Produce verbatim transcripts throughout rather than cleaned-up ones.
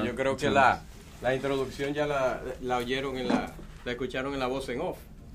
yo creo que la, la introducción ya la, la oyeron en la, la escucharon en la voz en off.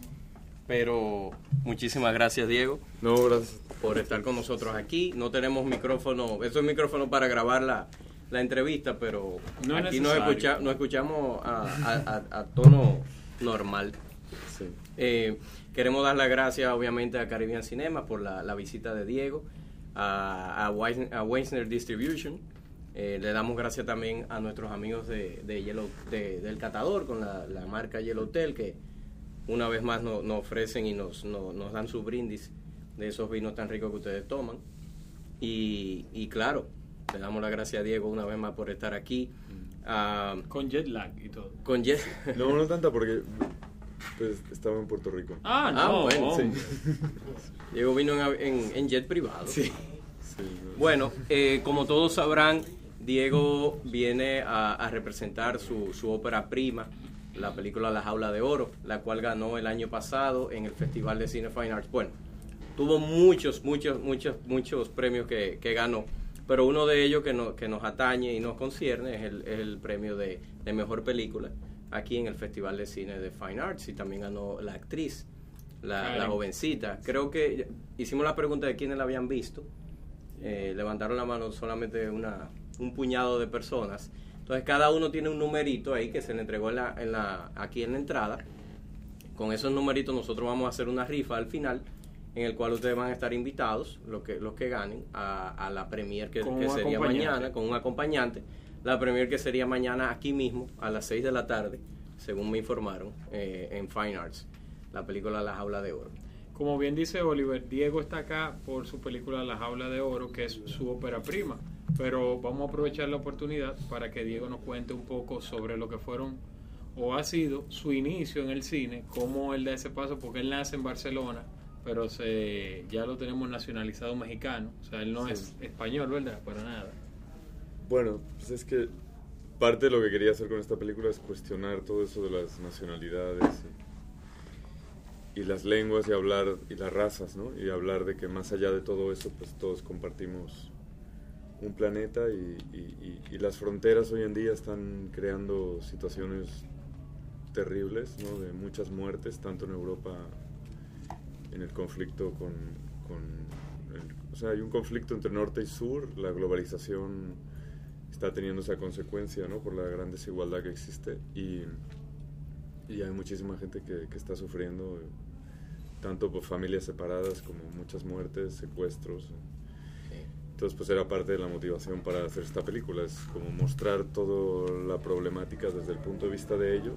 Pero muchísimas gracias, Diego. No, gracias. Por estar con nosotros aquí. No tenemos micrófono, eso es micrófono para grabar la, la entrevista, pero no aquí nos, escucha, nos escuchamos a, a, a, a tono normal. Sí. Eh, queremos dar las gracias, obviamente, a Caribbean Cinema por la, la visita de Diego, a, a, Weisner, a Weisner Distribution. Eh, le damos gracias también a nuestros amigos de, de Yellow, de, del Catador, con la, la marca Yellowtail, que una vez más nos, nos ofrecen y nos, nos, nos dan su brindis de esos vinos tan ricos que ustedes toman. Y, y claro, le damos las gracias a Diego una vez más por estar aquí. Uh, con jet lag y todo. Con jet No, no tanta porque pues, estaba en Puerto Rico. Ah, no. Ah, bueno. Sí. Diego vino en, en, en jet privado. Sí. Sí, no. Bueno, eh, como todos sabrán, Diego viene a, a representar su, su ópera prima, la película La Jaula de Oro, la cual ganó el año pasado en el Festival de Cine Fine Arts. Bueno, tuvo muchos, muchos, muchos, muchos premios que, que ganó, pero uno de ellos que, no, que nos atañe y nos concierne es el, es el premio de, de Mejor Película aquí en el Festival de Cine de Fine Arts, y también ganó la actriz, la, la jovencita. Creo que hicimos la pregunta de quiénes la habían visto. Eh, levantaron la mano solamente una, un puñado de personas. Entonces cada uno tiene un numerito ahí que se le entregó en la, en la, aquí en la entrada. Con esos numeritos nosotros vamos a hacer una rifa al final, en el cual ustedes van a estar invitados, los que, los que ganen, a, a la premier que, que sería mañana, con un acompañante. La premier que sería mañana aquí mismo, a las seis de la tarde, según me informaron, eh, en Fine Arts, la película La Jaula de Oro. Como bien dice Oliver, Diego está acá por su película La Jaula de Oro, que es su ópera prima. Pero vamos a aprovechar la oportunidad para que Diego nos cuente un poco sobre lo que fueron o ha sido su inicio en el cine, cómo él da ese paso, porque él nace en Barcelona, pero se ya lo tenemos nacionalizado mexicano, o sea, él no sí. es español, ¿verdad? Para nada. Bueno, pues es que parte de lo que quería hacer con esta película es cuestionar todo eso de las nacionalidades y, y las lenguas y hablar, y las razas, ¿no? Y hablar de que más allá de todo eso, pues todos compartimos un planeta y, y, y, y las fronteras hoy en día están creando situaciones terribles, ¿no? De muchas muertes, tanto en Europa, en el conflicto con... con el, o sea, hay un conflicto entre norte y sur, la globalización está teniendo esa consecuencia, ¿no? Por la gran desigualdad que existe y, y hay muchísima gente que, que está sufriendo, tanto por familias separadas como muchas muertes, secuestros. Entonces, pues era parte de la motivación para hacer esta película, es como mostrar toda la problemática desde el punto de vista de ellos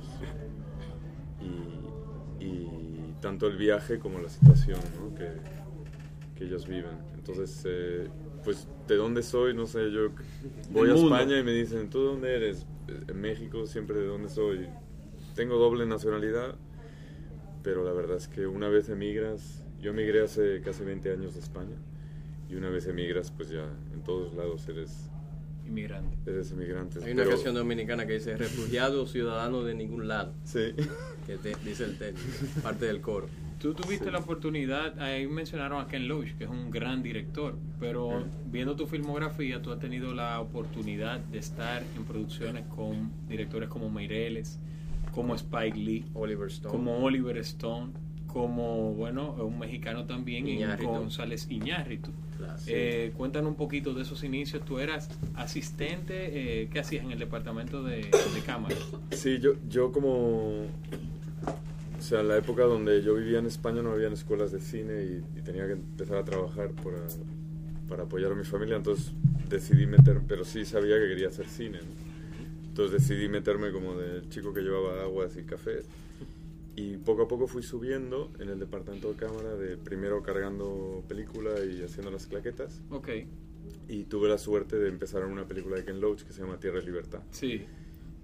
y, y tanto el viaje como la situación, ¿no? que, que ellos viven. Entonces, eh, pues, ¿de dónde soy? No sé, yo voy a España y me dicen, ¿tú de dónde eres? En México, siempre de dónde soy. Tengo doble nacionalidad, pero la verdad es que una vez emigras, yo emigré hace casi veinte años de España. Y una vez emigras, pues ya en todos lados eres inmigrante. Eres inmigrante. Hay una pero... canción dominicana que dice refugiado o ciudadano de ningún lado. Sí. Que te, dice el técnico, parte del coro. Tú tuviste sí. la oportunidad, ahí mencionaron a Ken Loach, que es un gran director, pero mm. viendo tu filmografía, tú has tenido la oportunidad de estar en producciones con directores como Meireles, como Spike Lee, Oliver Stone. como Oliver Stone, como, bueno, un mexicano también, Iñárritu. González Iñárritu. Claro, sí. eh, cuéntanos un poquito de esos inicios. Tú eras asistente, eh, ¿qué hacías en el departamento de, de cámara? Sí, yo, yo como... O sea, en la época donde yo vivía en España no había escuelas de cine y, y tenía que empezar a trabajar para, para apoyar a mi familia, entonces decidí meter, pero sí sabía que quería hacer cine, ¿no? Entonces decidí meterme como del chico que llevaba aguas y cafés. Y poco a poco fui subiendo en el departamento de cámara, de primero cargando película y haciendo las claquetas. Ok. Y tuve la suerte de empezar en una película de Ken Loach que se llama Tierra y Libertad. Sí.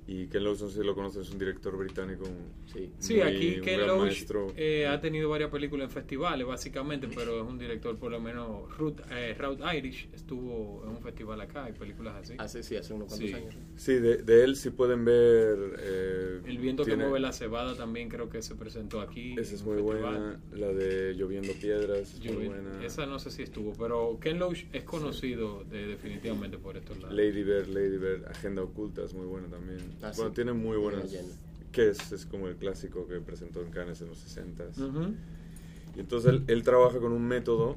Y Ken Loach, no sé si lo conoces, es un director británico. Sí, sí aquí un Ken gran Loach maestro. eh, ha tenido varias películas en festivales, básicamente, pero es un director, por lo menos, Ruth, eh, Route Irish estuvo en un festival acá, hay películas así. Hace, sí, hace unos cuantos Sí. años. Sí, de, de él sí pueden ver... eh, El viento tiene- que mueve la cebada también creo que se presentó aquí. Esa es en un muy festival. buena. La de Lloviendo Piedras es Yo- muy buena. esa no sé si estuvo, pero Ken Loach es conocido de, definitivamente por estos lados. Lady Bird, Lady Bird, Agenda Oculta es muy buena también. Ah, bueno, sí. tiene muy buenas... Llena. Que es, es como el clásico que presentó en Cannes en los sesentas. Ujú. Y entonces él, él trabaja con un método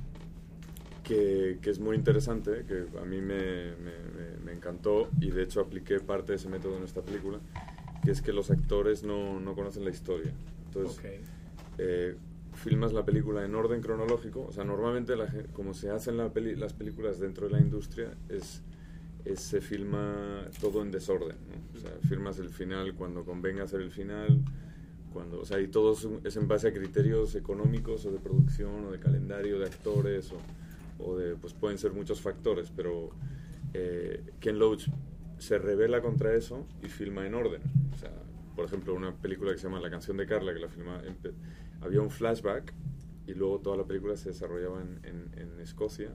que, que es muy interesante, que a mí me, me, me- me encantó y de hecho apliqué parte de ese método en esta película, que es que los actores no, no conocen la historia. Entonces, Ok. eh, filmas la película en orden cronológico. O sea, normalmente la gen- como se hacen la peli- las películas dentro de la industria es, es se filma todo en desorden, ¿no? O sea, filmas el final cuando convenga hacer el final, cuando, o sea, y todo es, un- es en base a criterios económicos o de producción o de calendario de actores o, o de, pues pueden ser muchos factores, pero eh, Ken Loach se revela contra eso y filma en orden. O sea, por ejemplo, una película que se llama La canción de Carla, que la filma, empe- había un flashback y luego toda la película se desarrollaba en, en, en Escocia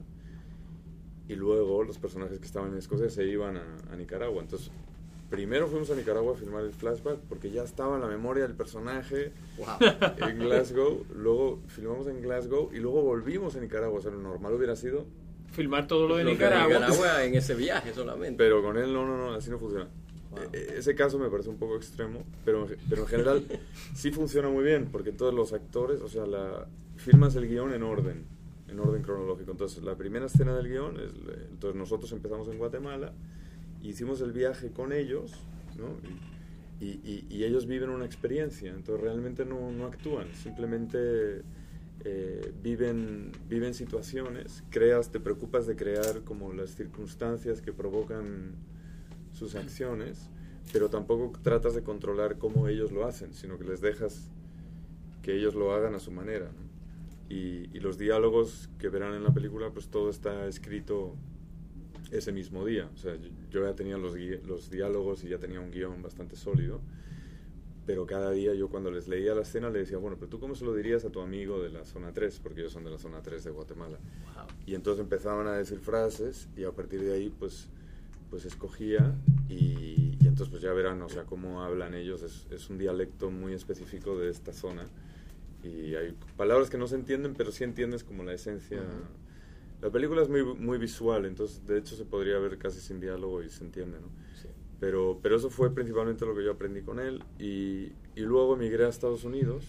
y luego los personajes que estaban en Escocia se iban a, a Nicaragua. Entonces, primero fuimos a Nicaragua a filmar el flashback porque ya estaba en la memoria del personaje Wow. en Glasgow, luego filmamos en Glasgow y luego volvimos a Nicaragua. O sea, lo normal hubiera sido, Filmar todo lo de Lo que Nicaragua. Nicaragua en ese viaje solamente. pero con él no, no, no, así no funciona. Wow. E- ese caso me parece un poco extremo, pero, pero en general sí funciona muy bien, porque todos los actores, o sea, la, filmas el guión en orden, en orden cronológico. Entonces, la primera escena del guión, es, entonces nosotros empezamos en Guatemala, hicimos el viaje con ellos, ¿no? Y, y, y ellos viven una experiencia, entonces realmente no, no actúan, simplemente eh, viven, viven situaciones, creas, te preocupas de crear como las circunstancias que provocan sus acciones, pero tampoco tratas de controlar cómo ellos lo hacen, sino que les dejas que ellos lo hagan a su manera, ¿no? Y, y los diálogos que verán en la película, pues todo está escrito ese mismo día. O sea, yo, yo ya tenía los, gui- los diálogos y ya tenía un guión bastante sólido, pero cada día yo cuando les leía la escena le decía, bueno, pero tú cómo se lo dirías a tu amigo de la zona tres, porque ellos son de la zona tres de Guatemala. Wow. Y entonces empezaban a decir frases y a partir de ahí pues, pues escogía y, y entonces pues ya verán, o sea, cómo hablan ellos, es, es un dialecto muy específico de esta zona y hay palabras que no se entienden, pero sí entiendes como la esencia. Ujú. La película es muy, muy visual, entonces de hecho se podría ver casi sin diálogo y se entiende, ¿no? Sí. Pero, pero eso fue principalmente lo que yo aprendí con él y, y luego emigré a Estados Unidos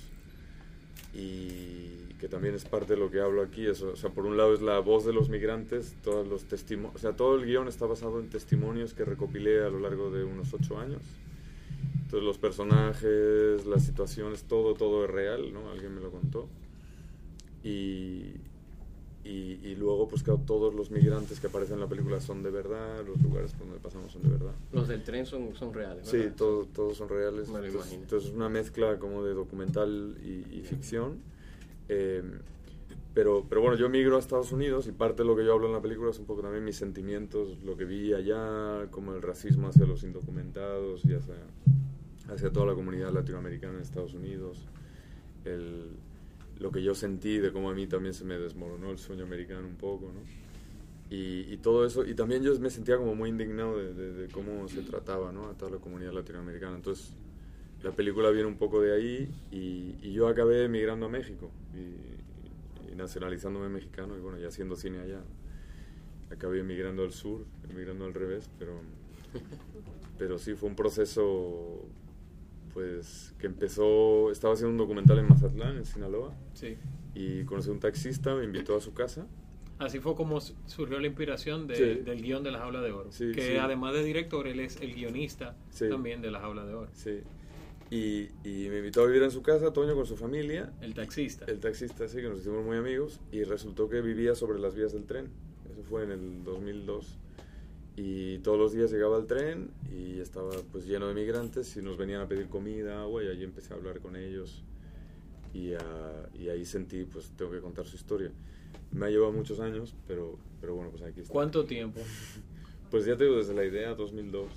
y que también es parte de lo que hablo aquí. Eso, o sea, por un lado es la voz de los migrantes, todos los testimonios, o sea, todo el guión está basado en testimonios que recopilé a lo largo de unos ocho años. Entonces los personajes, las situaciones, todo, todo es real, ¿no? Alguien me lo contó. Y, y, y luego, pues claro, todos los migrantes que aparecen en la película son de verdad, los lugares por donde pasamos son de verdad. Los del tren son, son reales, Sí, ¿verdad? todo- todos son reales. Me lo entonces, imagino. entonces es una mezcla como de documental y, y ficción. Eh, pero, pero bueno, yo migro a Estados Unidos y parte de lo que yo hablo en la película es un poco también mis sentimientos, lo que vi allá, como el racismo hacia los indocumentados y hacia, hacia toda la comunidad latinoamericana en Estados Unidos. El, lo que yo sentí de cómo a mí también se me desmoronó el sueño americano un poco, ¿no? Y, y todo eso, y también yo me sentía como muy indignado de, de, de cómo se trataba, ¿no? A toda la comunidad latinoamericana. Entonces, la película viene un poco de ahí y, y yo acabé emigrando a México y, y nacionalizándome mexicano y bueno, ya haciendo cine allá. Acabé emigrando al sur, emigrando al revés, pero, pero sí fue un proceso pues que empezó, estaba haciendo un documental en Mazatlán, en Sinaloa, Sí. y conocí a un taxista, me invitó a su casa. Así fue como s- surgió la inspiración de- Sí. del guión de La Jaula de Oro. Sí, que sí. además de director, él es el guionista Sí. también de La Jaula de Oro. Sí. Y, y me invitó a vivir en su casa, Toño, con su familia. El taxista. El taxista, sí, que nos hicimos muy amigos. Y resultó que vivía sobre las vías del tren. Eso fue en el dos mil dos. Y todos los días llegaba al tren y estaba pues lleno de migrantes y nos venían a pedir comida, agua, y allí empecé a hablar con ellos. Y, ah, y ahí sentí, pues tengo que contar su historia. Me ha llevado muchos años, pero, pero bueno, pues aquí está. ¿Cuánto tiempo? Pues ya te digo, desde la idea, dos mil dos.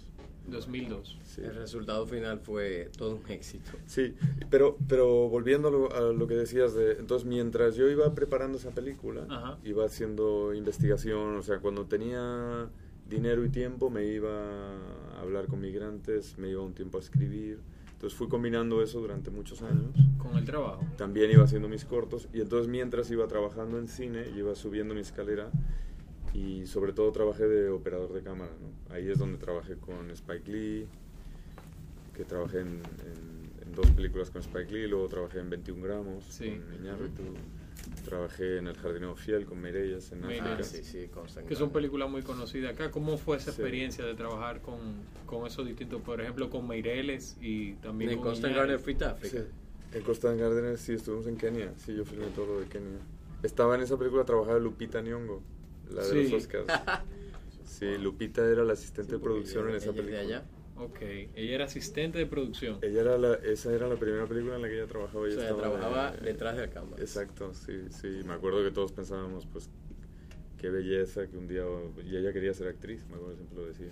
dos mil dos. Sí. El resultado final fue todo un éxito. Sí, pero, pero volviendo a lo, a lo que decías, de, entonces mientras yo iba preparando esa película, Ajá. iba haciendo investigación, o sea, cuando tenía dinero y tiempo me iba a hablar con migrantes, me iba un tiempo a escribir, entonces fui combinando eso durante muchos años. Con el trabajo. También iba haciendo mis cortos, y entonces mientras iba trabajando en cine, iba subiendo mi escalera, y sobre todo trabajé de operador de cámara, ¿no? Ahí es donde trabajé con Spike Lee, que trabajé en, en, en dos películas con Spike Lee, luego trabajé en veintiún gramos, sí. con Iñárritu, trabajé en El jardinero fiel con Meirelles en África. Ah, sí, sí, Constant Que son Garden. películas muy conocidas acá. ¿Cómo fue esa Sí. experiencia de trabajar con, con esos distintos, por ejemplo, con Meireles y también En con Constant Iñárritu? Garden fuiste a África. Sí. En Constant Garden sí, estuvimos en Kenia, sí, yo filmé todo lo de Kenia. Estaba en esa película, trabajaba Lupita Nyong'o, la de Sí. los Oscars. Sí, Lupita era la asistente Sí, de producción ella- en esa ella es de película. allá. Ok, ella era asistente de producción. Ella era la, esa era la primera película en la que ella trabajaba. O Ella sea, estaba trabajaba de- detrás de la cámara. Exacto, sí, sí. Me acuerdo que todos pensábamos, pues, qué belleza que un día... Y ella quería ser actriz, me acuerdo, siempre lo decía.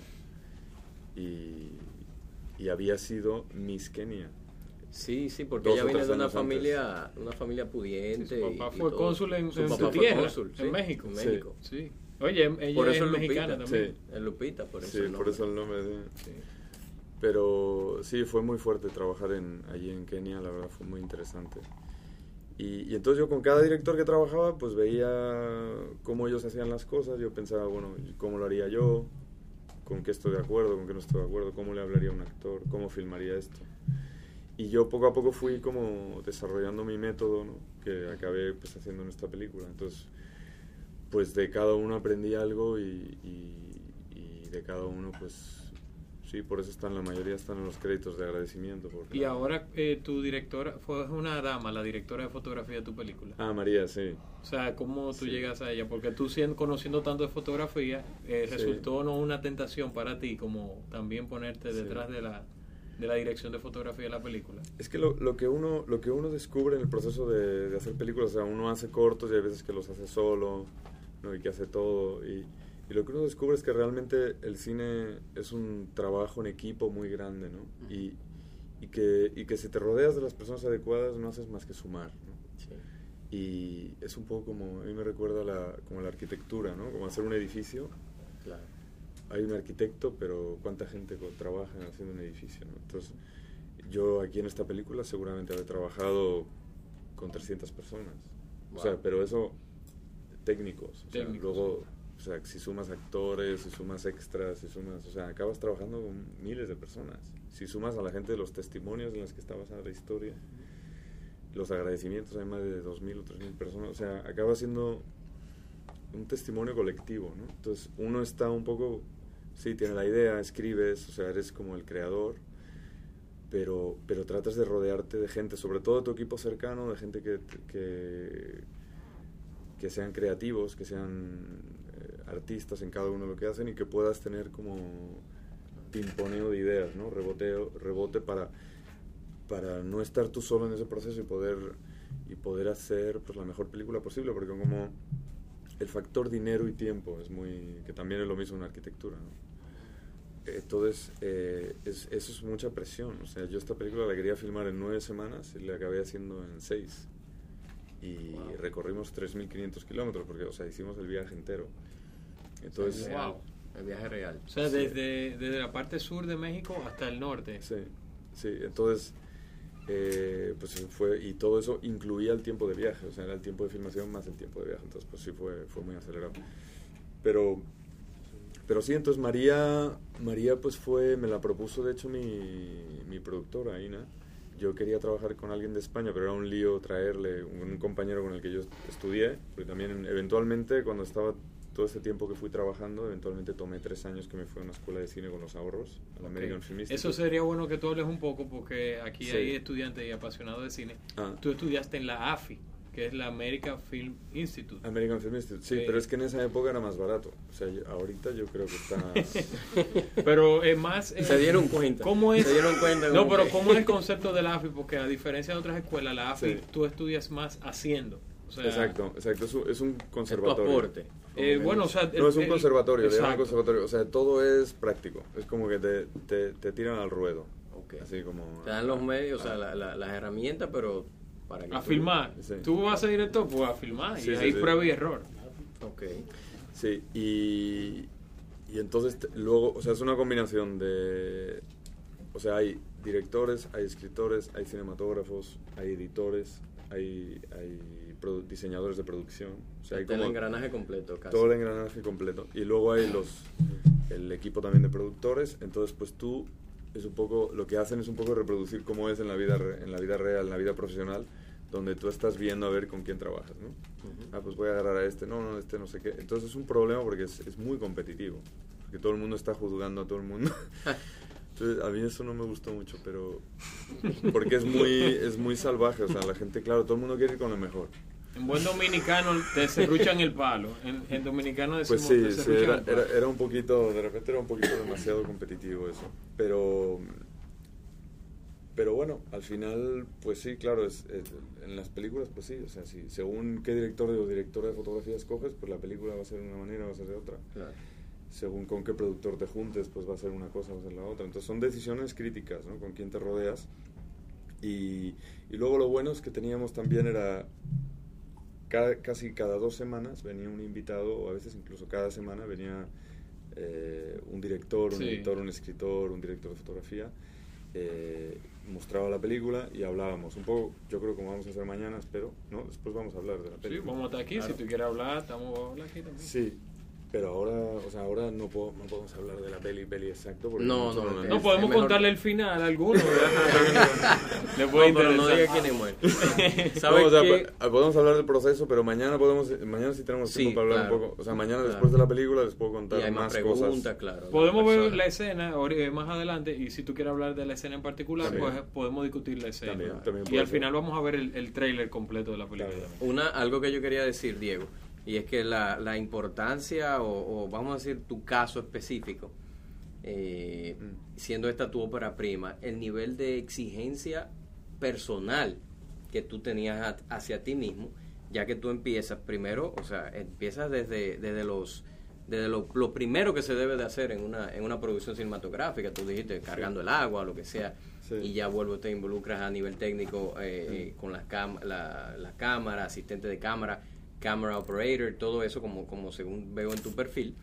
Y, y había sido Miss Kenia. Sí, sí, porque Dos ella o viene tres de una años familia, una familia pudiente. Sí, su papá y- y fue todo. cónsul en, Su en papá su fue tierra, cónsul, sí, en México. en Sí. México. Sí. Oye, ella Por es eso es mexicana Lupita. también. Sí. Es Lupita, por eso Sí, el por nombre. eso el nombre, sí. Sí. Pero sí, fue muy fuerte trabajar en, allí en Kenia, la verdad fue muy interesante. Y, y entonces yo con cada director que trabajaba, pues veía cómo ellos hacían las cosas, yo pensaba, bueno, ¿cómo lo haría yo? ¿Con qué estoy de acuerdo? ¿Con qué no estoy de acuerdo? ¿Cómo le hablaría a un actor? ¿Cómo filmaría esto? Y yo poco a poco fui como desarrollando mi método, ¿no? Que acabé pues haciendo en esta película. Entonces, pues de cada uno aprendí algo y, y, y de cada uno pues... Sí, por eso están, la mayoría están en los créditos de agradecimiento. Porque Y ahora eh, tu directora, fue una dama, la directora de fotografía de tu película. Ah, María, sí. O sea, ¿cómo tú Sí. llegas a ella? Porque tú siendo, conociendo tanto de fotografía, eh, Sí. resultó no una tentación para ti como también ponerte Sí. detrás de la de la dirección de fotografía de la película. Es que lo, lo que uno lo que uno descubre en el proceso de, de hacer películas, o sea, uno hace cortos y hay veces que los hace solo, ¿no? Y que hace todo. Y, y lo que uno descubre es que realmente el cine es un trabajo en equipo muy grande, ¿no? Y, y, que, y que si te rodeas de las personas adecuadas no haces más que sumar, ¿no? Sí. Y es un poco como, a mí me recuerda la, como la arquitectura, ¿no? Como hacer un edificio. Claro. Hay un arquitecto, pero ¿cuánta gente co- trabaja haciendo un edificio, ¿no? Entonces, yo aquí en esta película seguramente habré trabajado con trescientas personas. Wow. O sea, pero eso, técnicos. O sea, Técnicos. luego, o sea, si sumas actores, si sumas extras, si sumas... O sea, acabas trabajando con miles de personas. Si sumas a la gente de los testimonios en los que está basada la historia, los agradecimientos, hay más de dos mil o tres mil personas. O sea, acaba siendo un testimonio colectivo, ¿no? Entonces, uno está un poco... Sí, tiene la idea, escribes, o sea, eres como el creador, pero, pero tratas de rodearte de gente, sobre todo de tu equipo cercano, de gente que, que, que sean creativos, que sean eh, artistas en cada uno de lo que hacen y que puedas tener como pimponeo de ideas, ¿no? Reboteo, rebote para, para no estar tú solo en ese proceso y poder, y poder hacer pues, la mejor película posible, porque como el factor dinero y tiempo es muy, que también es lo mismo en arquitectura, ¿no? Entonces, eh, es, eso es mucha presión. O sea, yo esta película la quería filmar en nueve semanas y la acabé haciendo en seis. Y Wow. recorrimos tres mil quinientos kilómetros, porque, o sea, hicimos el viaje entero. Entonces, Real, Wow. El viaje real. O sea, Sí. desde, desde la parte sur de México hasta el norte. sí, sí, entonces, eh, pues fue, y todo eso incluía el tiempo de viaje, o sea, era el tiempo de filmación más el tiempo de viaje, entonces, pues sí, fue, fue muy acelerado. Pero... Pero sí, entonces María, María pues fue, me la propuso de hecho mi, mi productora, Ina. Yo quería trabajar con alguien de España, pero era un lío traerle un, un compañero con el que yo estudié, porque también eventualmente cuando estaba todo este tiempo que fui trabajando, eventualmente tomé tres años que me fui a una escuela de cine con los ahorros, al American Ok. Film Institute. Eso sería bueno que tú hables un poco porque aquí Sí. hay estudiantes y apasionados de cine. Ah. Tú estudiaste en la A F I, que es la American Film Institute. American Film Institute, sí, Sí. pero es que en esa época era más barato. O sea, yo- ahorita yo creo que está... Pero es más... eh, Se dieron cuenta. ¿Cómo es? Se dieron cuenta. No, como pero que- ¿cómo es el concepto de la A F I? Porque a diferencia de otras escuelas, la A F I Sí. tú estudias más haciendo. O sea, exacto, exacto, es un, es un conservatorio. Es tu aporte. Eh, bueno, o sea, no, es un el- conservatorio, le llaman exacto. conservatorio, o sea, todo es práctico, es como que te, te, te tiran al ruedo, Ok. así como... Te dan los medios, o sea, la- la- las herramientas, pero para que A tú- filmar. Sí. Tú vas a ser director, pues a filmar. Sí, y sí, ahí sí. prueba y error. Ok. Sí, y, y entonces te- luego, o sea, es una combinación de... O sea, hay directores, hay escritores, hay cinematógrafos, hay editores, hay, hay produ- diseñadores de producción. O sea, hay Está el como engranaje completo, casi. todo el engranaje completo. Y luego hay los el equipo también de productores. Entonces, pues tú, es un poco, lo que hacen es un poco reproducir cómo es en la vida, re- en la vida real, en la vida profesional, donde tú estás viendo a ver con quién trabajas, ¿no? Ujú. Ah, pues voy a agarrar a este, no, no, este no sé qué. Entonces es un problema porque es, es muy competitivo, porque todo el mundo está juzgando a todo el mundo. Entonces a mí eso no me gustó mucho, pero porque es muy, es muy salvaje, o sea, la gente, claro, todo el mundo quiere ir con lo mejor. En buen dominicano te serruchan el palo. En, en dominicano Pues decimos sí, te sí, serruchan era, el palo. era, era un poquito, de repente era un poquito demasiado competitivo eso, pero... Pero bueno, al final, pues sí, claro, es, es- en las películas, pues sí, o sea, sí, según qué director o directora de fotografía escoges, pues la película va a ser de una manera, va a ser de otra. Claro. Según con qué productor te juntes, pues va a ser una cosa, va a ser la otra. Entonces son decisiones críticas, ¿no? Con quién te rodeas. Y, y luego lo bueno es que teníamos también era, cada, casi cada dos semanas venía un invitado, o a veces incluso cada semana venía eh, un director, un Sí. editor, un escritor, un director de fotografía. Eh, mostraba la película y hablábamos un poco, yo creo como vamos a hacer mañana, espero, ¿no? Después vamos a hablar de la Sí, película. vamos a estar aquí. Claro. Si tú quieres hablar, estamos vamos a hablar aquí también. Sí, pero ahora, o sea, ahora no, puedo, no podemos hablar de la peli, peli exacto. Porque No, mucho no, lo han No Es- podemos es mejor- contarle el final a alguno. Le No, puede pero no interesar. diga quién es muerto. No, ¿Sabes o sea, qué? po- podemos hablar del proceso, pero mañana podemos, mañana sí tenemos tiempo Sí, para hablar claro. un poco. O sea, mañana Claro. después de la película les puedo Y contar hay más más preguntas, cosas. claro. de Podemos la ver persona. la escena ahori- más adelante y si tú quieres hablar de la escena en particular, También. pues podemos discutir la escena. También, también y puede al ser. final vamos a ver el, el trailer completo de la película. Claro. también. Una, algo que yo quería decir, Diego, y es que la, la importancia, o, o vamos a decir tu caso específico, eh, Mm. siendo esta tu ópera prima, el nivel de exigencia personal que tú tenías a- hacia ti mismo, ya que tú empiezas primero, o sea, empiezas desde, desde los desde lo, lo primero que se debe de hacer en una en una producción cinematográfica, tú dijiste cargando el agua, lo que sea, Sí. y ya vuelvo, te involucras a nivel técnico eh, eh, con las cam la, la cámara, asistente de cámara, camera operator, todo eso como, como según veo en tu perfil.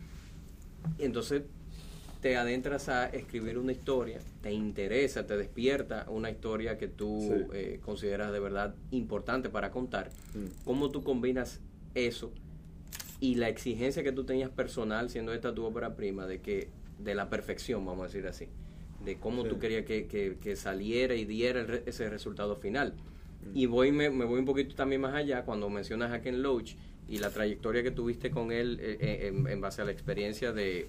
Y entonces te adentras a escribir una historia, te interesa, te despierta una historia que tú Sí. eh, consideras de verdad importante para contar. Mm. ¿Cómo tú combinas eso y la exigencia que tú tenías personal, siendo esta tu ópera prima, de que de la perfección, vamos a decir así, de cómo Sí. tú querías que, que, que saliera y diera el re- ese resultado final? Mm. Y voy me, me voy un poquito también más allá cuando mencionas a Ken Loach y la trayectoria que tuviste con él eh, eh, en, en base a la experiencia de,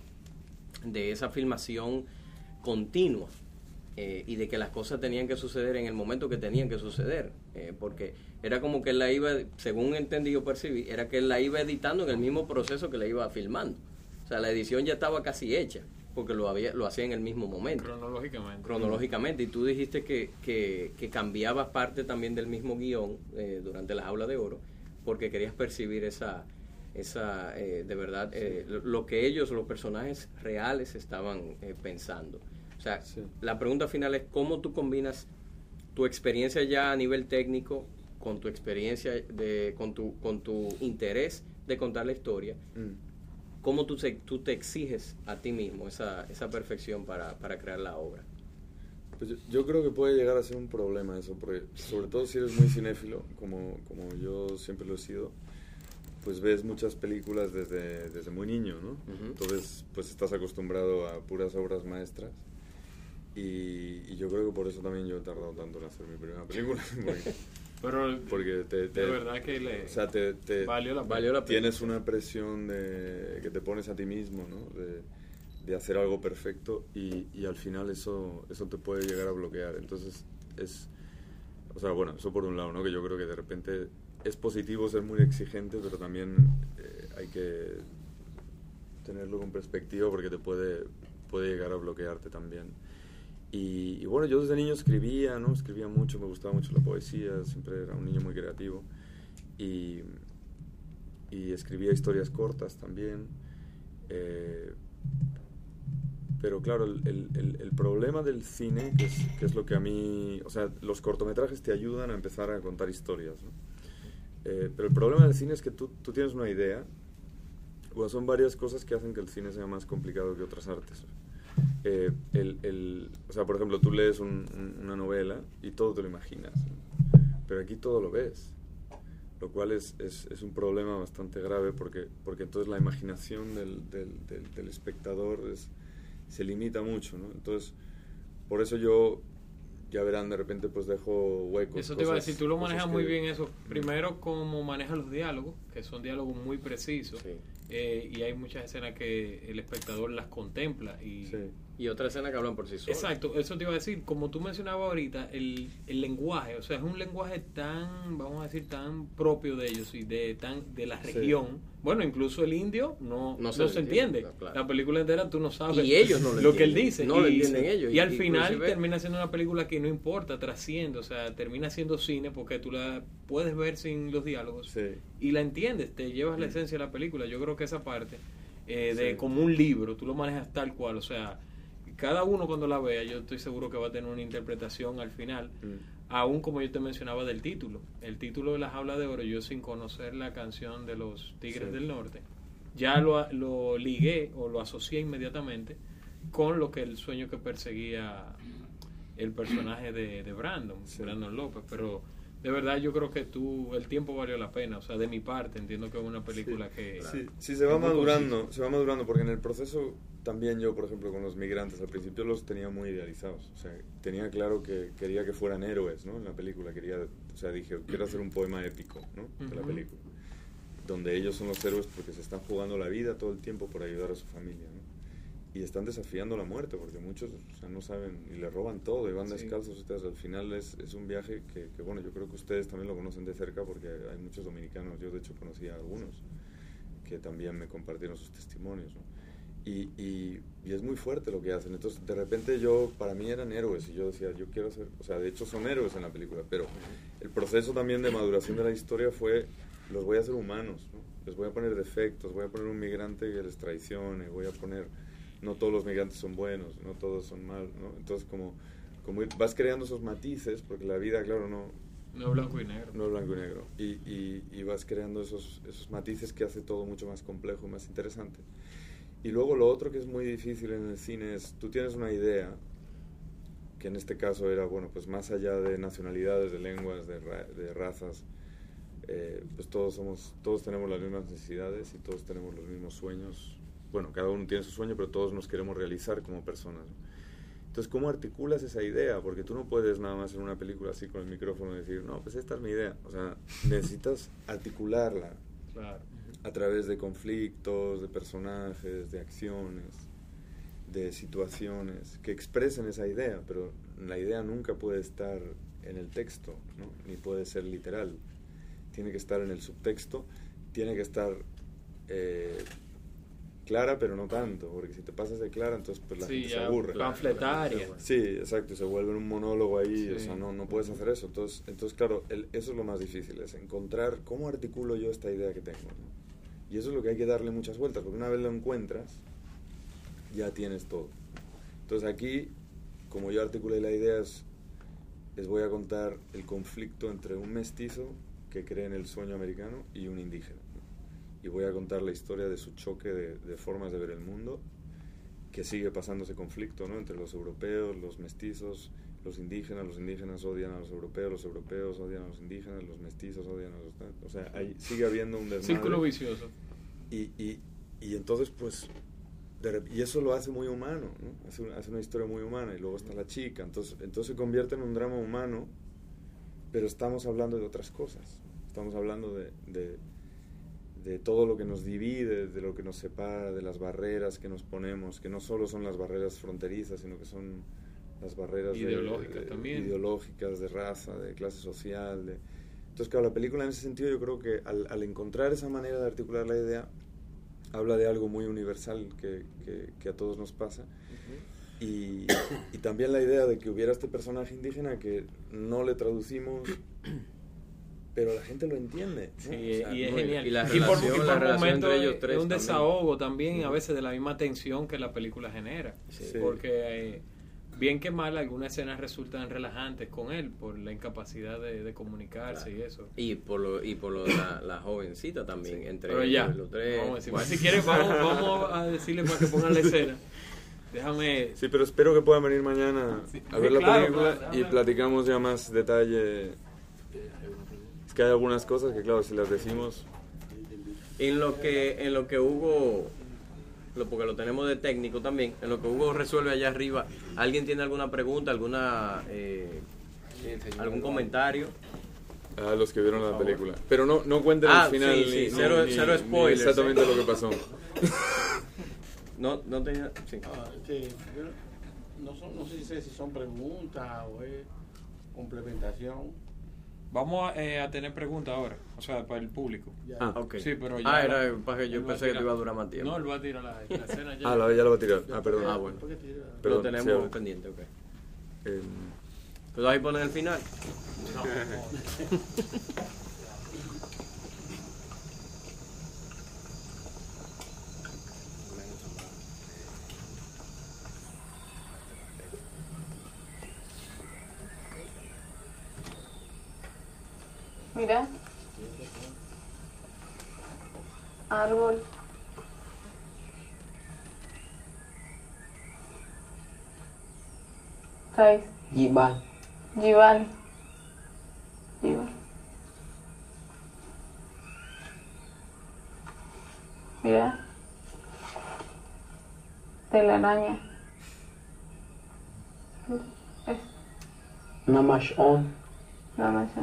de esa filmación continua, eh, y de que las cosas tenían que suceder en el momento que tenían que suceder, eh, porque era como que él la iba, según entendí o percibí, era que él la iba editando en el mismo proceso que la iba filmando. O sea, la edición ya estaba casi hecha, porque lo había lo hacía en el mismo momento, Cronológicamente. cronológicamente. Y tú dijiste que, que, que cambiabas parte también del mismo guión eh, durante las aulas de oro, porque querías percibir esa, esa eh, de verdad, eh, lo, lo que ellos, los personajes reales, estaban eh, pensando. O sea, Sí. la pregunta final es cómo tú combinas tu experiencia ya a nivel técnico con tu experiencia, de, con, tu, con tu interés de contar la historia. Mm. ¿Cómo tú te, tú te exiges a ti mismo esa, esa perfección para, para crear la obra? Pues yo, yo creo que puede llegar a ser un problema eso, porque sobre todo si eres muy cinéfilo, como, como yo siempre lo he sido, pues ves muchas películas desde, desde muy niño, ¿no? Ujú. Entonces, pues estás acostumbrado a puras obras maestras. Y, y yo creo que por eso también yo he tardado tanto en hacer mi primera película. Porque, Pero porque te, te- de verdad que le o sea, te, te- valió la pena. Valió la pena. tienes una presión de, que te pones a ti mismo, ¿no? De, de hacer algo perfecto y, y al final eso, eso te puede llegar a bloquear. Entonces, es... O sea, bueno, eso por un lado, ¿no? Que yo creo que de repente es positivo ser muy exigente, pero también eh, hay que tenerlo con perspectiva porque te puede, puede llegar a bloquearte también. Y, y bueno, yo desde niño escribía, ¿no? Escribía mucho, me gustaba mucho la poesía, siempre era un niño muy creativo. y, y escribía historias cortas también. Eh, pero claro, el, el, el problema del cine, que es, que es lo que a mí... O sea, los cortometrajes te ayudan a empezar a contar historias, ¿no? Eh, pero el problema del cine es que tú, tú tienes una idea. Bueno, son varias cosas que hacen que el cine sea más complicado que otras artes. Eh, el, el, o sea, por ejemplo, tú lees un, un, una novela y todo te lo imaginas, ¿no? Pero aquí todo lo ves, lo cual es, es, es un problema bastante grave porque, porque entonces la imaginación del, del, del, del espectador es, se limita mucho, ¿no? Entonces, por eso yo, ya verán, de repente pues dejo huecos. Eso te iba a decir, tú lo manejas que, muy bien eso. Primero, como manejas los diálogos, que son diálogos muy precisos. Sí. Eh, y hay muchas escenas que el espectador las contempla y, sí. y otras escenas que hablan por sí solas. Exacto, eso te iba a decir, como tú mencionabas ahorita, el, el lenguaje, o sea, es un lenguaje tan, vamos a decir, tan propio de ellos y de tan de la región. Sí. Bueno, incluso el indio no, no, se, no se entiende. entiende. Claro. La película entera tú no sabes y ellos no lo, lo que él dice. No y, lo entienden ellos. Y, y al final inclusive... termina siendo una película que no importa, trasciende, o sea, termina siendo cine porque tú la puedes ver sin los diálogos sí. y la entiendes, te llevas sí. la esencia de la película. Yo creo que esa parte... Eh, de sí. como un libro, tú lo manejas tal cual, o sea, cada uno cuando la vea, yo estoy seguro que va a tener una interpretación al final, mm. aún como yo te mencionaba del título, el título de La Jaula de Oro, yo sin conocer la canción de los Tigres sí. del Norte, ya lo, lo ligué o lo asocié inmediatamente con lo que el sueño que perseguía el personaje de, de Brandon, sí. Brandon López, pero de verdad yo creo que tú, el tiempo valió la pena, o sea, de mi parte entiendo que es una película sí, que... Sí, sí se va madurando, consiste. se va madurando, porque en el proceso también yo, por ejemplo, con los migrantes, al principio los tenía muy idealizados, o sea, tenía claro que quería que fueran héroes, ¿no? En la película, quería, o sea, dije, quiero hacer un poema épico, ¿no? De la película, donde ellos son los héroes porque se están jugando la vida todo el tiempo por ayudar a su familia, ¿no? Y están desafiando la muerte, porque muchos, o sea, no saben, y le roban todo, y van sí. descalzos. Ustedes, al final es, es un viaje que, que, bueno, yo creo que ustedes también lo conocen de cerca, porque hay muchos dominicanos, yo de hecho conocí a algunos, que también me compartieron sus testimonios, ¿no? Y, y, y es muy fuerte lo que hacen. Entonces, de repente yo, para mí eran héroes, y yo decía, yo quiero ser, o sea, de hecho son héroes en la película, pero el proceso también de maduración de la historia fue, los voy a hacer humanos, ¿no? Les voy a poner defectos, voy a poner un migrante que les traicione, voy a poner... No todos los migrantes son buenos, no todos son malos, ¿no? Entonces, como, como vas creando esos matices, porque la vida, claro, no... No es blanco y negro. No es blanco y negro. Y, y, y vas creando esos, esos matices que hace todo mucho más complejo y más interesante. Y luego lo otro que es muy difícil en el cine es, tú tienes una idea, que en este caso era, bueno, pues más allá de nacionalidades, de lenguas, de, ra de razas, eh, pues todos somos, todos tenemos las mismas necesidades y todos tenemos los mismos sueños. Bueno, cada uno tiene su sueño, pero todos nos queremos realizar como personas, ¿no? Entonces, ¿cómo articulas esa idea? Porque tú no puedes nada más en una película así con el micrófono decir, no, pues esta es mi idea. O sea, necesitas articularla claro. a través de conflictos, de personajes, de acciones, de situaciones que expresen esa idea, pero la idea nunca puede estar en el texto, ¿no? Ni puede ser literal. Tiene que estar en el subtexto, tiene que estar... Eh, clara, pero no tanto, porque si te pasas de clara, entonces pues la sí, gente se aburre. Panfletaria. Sí, exacto, se vuelve un monólogo ahí, sí. O sea, no, no puedes hacer eso. Entonces, entonces claro, el, eso es lo más difícil, es encontrar cómo articulo yo esta idea que tengo, ¿no? Y eso es lo que hay que darle muchas vueltas, porque una vez lo encuentras, ya tienes todo. Entonces aquí, como yo articulé la idea, es, les voy a contar el conflicto entre un mestizo que cree en el sueño americano y un indígena. Y voy a contar la historia de su choque de, de formas de ver el mundo, que sigue pasando ese conflicto, ¿no? Entre los europeos, los mestizos, los indígenas, los indígenas odian a los europeos, los europeos odian a los indígenas, los mestizos odian a los... O sea, ahí sigue habiendo un desmadre. Círculo vicioso. Y, y, y entonces, pues, de, y eso lo hace muy humano, ¿no? Hace, hace una historia muy humana, y luego está la chica, entonces, entonces se convierte en un drama humano, pero estamos hablando de otras cosas, estamos hablando de... de de todo lo que nos divide, de lo que nos separa, de las barreras que nos ponemos, que no solo son las barreras fronterizas, sino que son las barreras ideológicas, de, de, también. ideológicas, de raza, de clase social. De... Entonces, claro, la película en ese sentido yo creo que al, al encontrar esa manera de articular la idea, habla de algo muy universal que, que, que a todos nos pasa. Uh-huh. y, y también la idea de que hubiera este personaje indígena que no le traducimos pero la gente lo entiende, ¿no? Sí, O sea, y es no, genial. y la Y por, relación- y por la relación momentos entre ellos es- tres es un también. desahogo también, a veces de la misma tensión que la película genera. Sí. Porque eh, bien que mal, algunas escenas resultan relajantes con él por la incapacidad de, de comunicarse y eso. Y por lo, y por lo de la, la jovencita también, entre Pero ya, los tres. vamos a decir, Bueno. si quieres vamos, vamos a decirle para que pongan la escena. Déjame... Sí, pero espero que puedan venir mañana Sí, a ver sí, la claro, película claro, y claro. platicamos ya más detalle. Es que hay algunas cosas que, claro, si las decimos... En lo que, en lo que Hugo, lo, porque lo tenemos de técnico también, en lo que Hugo resuelve allá arriba, ¿alguien tiene alguna pregunta, alguna eh, algún comentario? A los que vieron la favor. película. Pero no, no cuenten Ah, el final sí, ni, sí, ni- cero- ni- cero ni spoilers, exactamente eh. lo que pasó. No, no tenía. Sí. Ah, que yo no, son, no sé si son preguntas o es complementación. Vamos a, eh, a tener preguntas ahora, o sea, para el público. Ya. Ah. Ok. Sí, pero ya... Ah, era para que yo él va a pensé que te tirar- iba a durar más tiempo. No, él va a tirar la, la escena ya. Ah, la, ya lo va a tirar. Ah, perdón. Ah, bueno. ¿Por qué tira? Lo Perdón, tenemos sí, ahora. pendiente, ok. Eh, ¿Pero ahí ponen el final? No, Mira. Árbol. Seis. Jibal. Jibal. Jibal. Mira. Telaraña. Es Namashon. la más.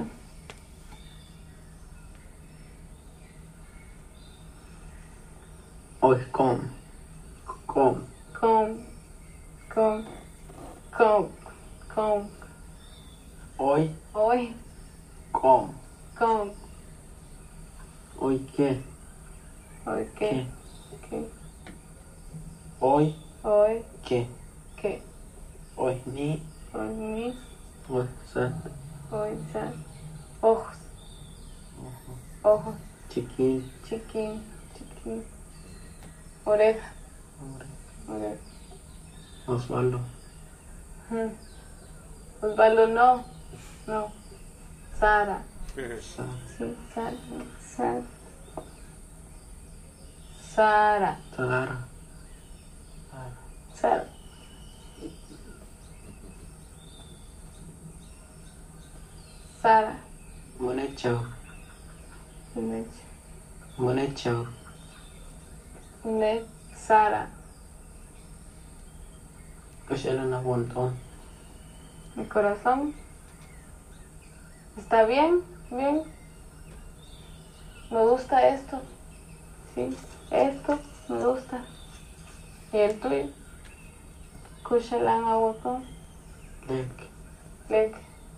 Oiscom. Com. Com. Com. Com. Com. Oi. Oi. Com. Com. Oi que. Oi que. Que. Oi Oi que. que. Oi ni. Oi mis. Oi sa. Oi sa. Ojos. Ojos. Chiquín. Chiquín. Chiquín. Oreja. Oreja. Osvaldo. Hmm. Osvaldo no. No. Sara. Sa. Sí, Sara. Sara. Sara. Sara. Sara. Sara. Monechao. Necha. Monechao. Ne. Sara. Kashalana Wonton. Mi corazón. ¿Está bien? Bien. Me gusta esto. Sí. Esto me gusta. ¿Y el tuyo? Kushalan Awakon. Lek. Lek.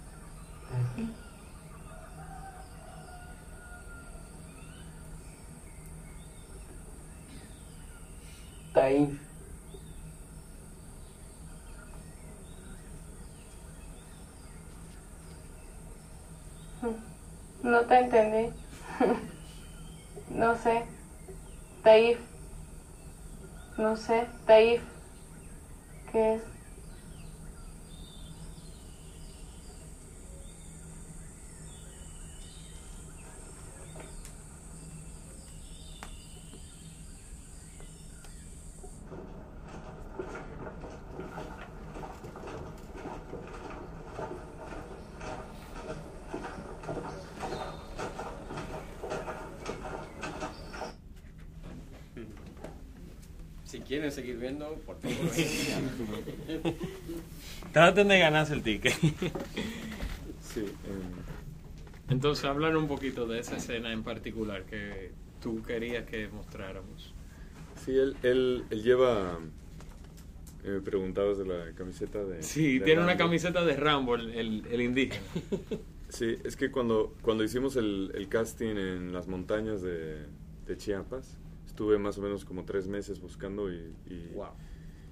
Taif. No te entendí. No sé. Taif. No sé. Taif. ¿Qué es? Si quieren seguir viendo, por favor. traten de ganarse el ticket. sí. eh, Entonces, hablar un poquito de esa escena en particular que tú querías que mostráramos. sí, él, él, él lleva... eh, me preguntabas de la camiseta de... Sí, de tiene una Rambo. camiseta de Rambo, el, el, el indígena. Sí, es que cuando, cuando hicimos el, el casting en las montañas de, de Chiapas, estuve más o menos como tres meses buscando y, y, Wow.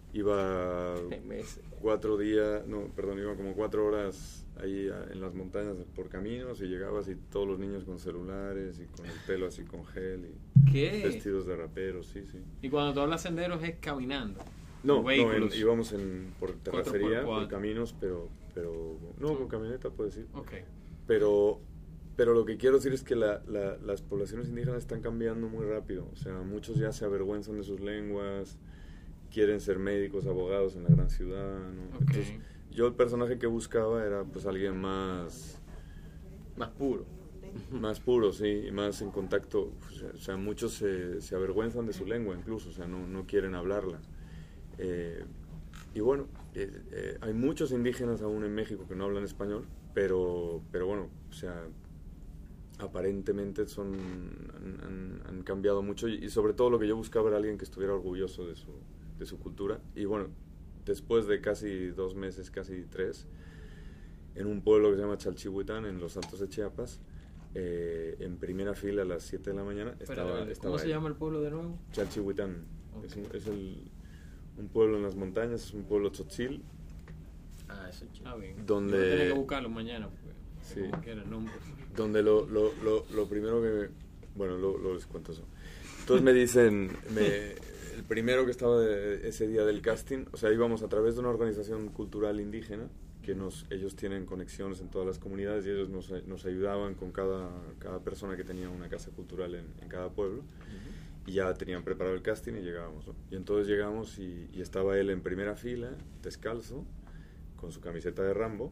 iba Meses. cuatro días, no, perdón, iba como cuatro horas ahí a- en las montañas por caminos y llegabas y todos los niños con celulares y con el pelo así con gel y ¿Qué? vestidos de raperos, sí, sí. Y cuando tú hablas senderos es caminando. No, Con no en- vehículos. íbamos en, por terracería, por, cuatro. caminos, pero, pero no, con camioneta puedes ir. Ok. Pero, pero lo que quiero decir es que la, la- las poblaciones indígenas están cambiando muy rápido. O sea, muchos ya se avergüenzan de sus lenguas, quieren ser médicos, abogados en la gran ciudad, ¿no? Ok. Entonces, yo el personaje que buscaba era pues alguien más, Más puro. más puro, sí, y más en contacto. O sea, o sea, muchos se, se avergüenzan de su lengua incluso, o sea, no, no quieren hablarla. Eh, y bueno, eh, eh, hay muchos indígenas aún en México que no hablan español, pero, pero bueno, o sea, aparentemente son han, han- han cambiado mucho y, y sobre todo lo que yo buscaba era alguien que estuviera orgulloso de su, de su cultura. Y bueno, después de casi dos meses, casi tres, en un pueblo que se llama Chalchihuitán, en los Altos de Chiapas, eh, en primera fila a las siete de la mañana, Espera, estaba, ¿cómo estaba se él. llama el pueblo de nuevo? Chalchihuitán. Ok. Es, un, es el, un pueblo en las montañas, es un pueblo tzotzil, Ah, eso es chido. Ah, bien. Donde- Yo voy a tener que buscarlo mañana. Porque Sí. como quiera el nombre. donde lo, lo, lo, lo primero que... Bueno, lo, lo les cuento eso. Entonces me dicen, me, el primero que estaba de- ese día del casting, o sea, íbamos a través de una organización cultural indígena, que nos, ellos tienen conexiones en todas las comunidades y ellos nos, nos ayudaban con cada, cada persona que tenía una casa cultural en, en cada pueblo. Y ya tenían preparado el casting y llegábamos, ¿no? Y entonces llegamos y, y estaba él en primera fila, descalzo, con su camiseta de Rambo.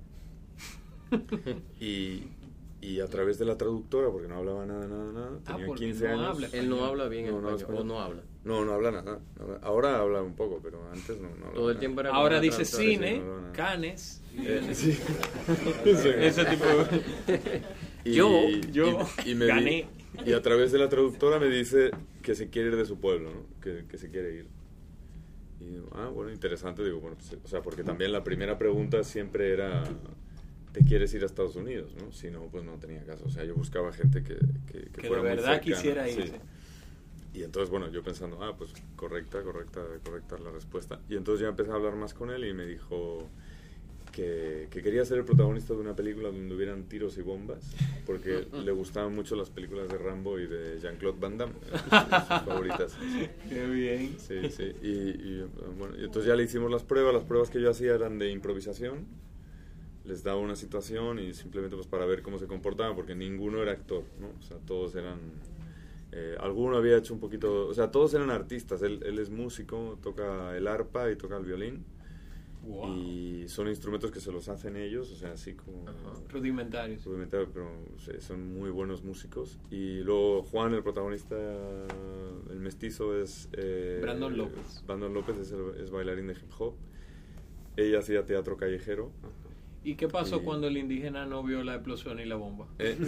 y, y a través de la traductora, porque no hablaba nada, nada, nada, Ah, tenía porque quince no años. habla Él no habla bien No, no habla español, o español. no habla. No, no habla nada. no habla- Ahora habla un poco, pero antes no, no hablaba Todo el nada. tiempo era Ahora con dice la traductora, cine, sí, no, no, no. canes. y- Eh, sí. Ese tipo de... Y- Yo, yo y, y me di- gané. y a través de la traductora me dice que se quiere ir de su pueblo, ¿no? que, que se quiere ir. Y digo, ah, bueno, interesante. Digo, bueno, pues, o sea, porque también la primera pregunta siempre era, ¿te quieres ir a Estados Unidos? ¿no? Si no, pues no tenía caso. O sea, yo buscaba gente que, que, que Que de fuera muy verdad cercana, quisiera sí. irse. Y entonces, bueno, yo pensando, ah, pues correcta, correcta, correcta la respuesta. Y entonces ya empecé a hablar más con él y me dijo que, que quería ser el protagonista de una película donde hubieran tiros y bombas, porque le gustaban mucho las películas de Rambo y de Jean-Claude Van Damme, eran sus, sus favoritas. Qué bien. Sí, sí. Y, y, bueno, y entonces ya le hicimos las pruebas. Las pruebas que yo hacía eran de improvisación. Les daba una situación y simplemente pues para ver cómo se comportaban, porque ninguno era actor, ¿no? O sea, todos eran... Eh, alguno había hecho un poquito... O sea, todos eran artistas. Él, él es músico, toca el arpa y toca el violín. Wow. Y son instrumentos que se los hacen ellos, o sea, así como... Ajá. Rudimentarios. rudimentario, pero o sea, son muy buenos músicos. Y luego Juan, el protagonista, el mestizo, es... eh, Brandon López. Brandon López es, el- es bailarín de hip hop. Ella hacía teatro callejero. ¿Y qué pasó Y- cuando el indígena no vio la explosión y la bomba? Eh,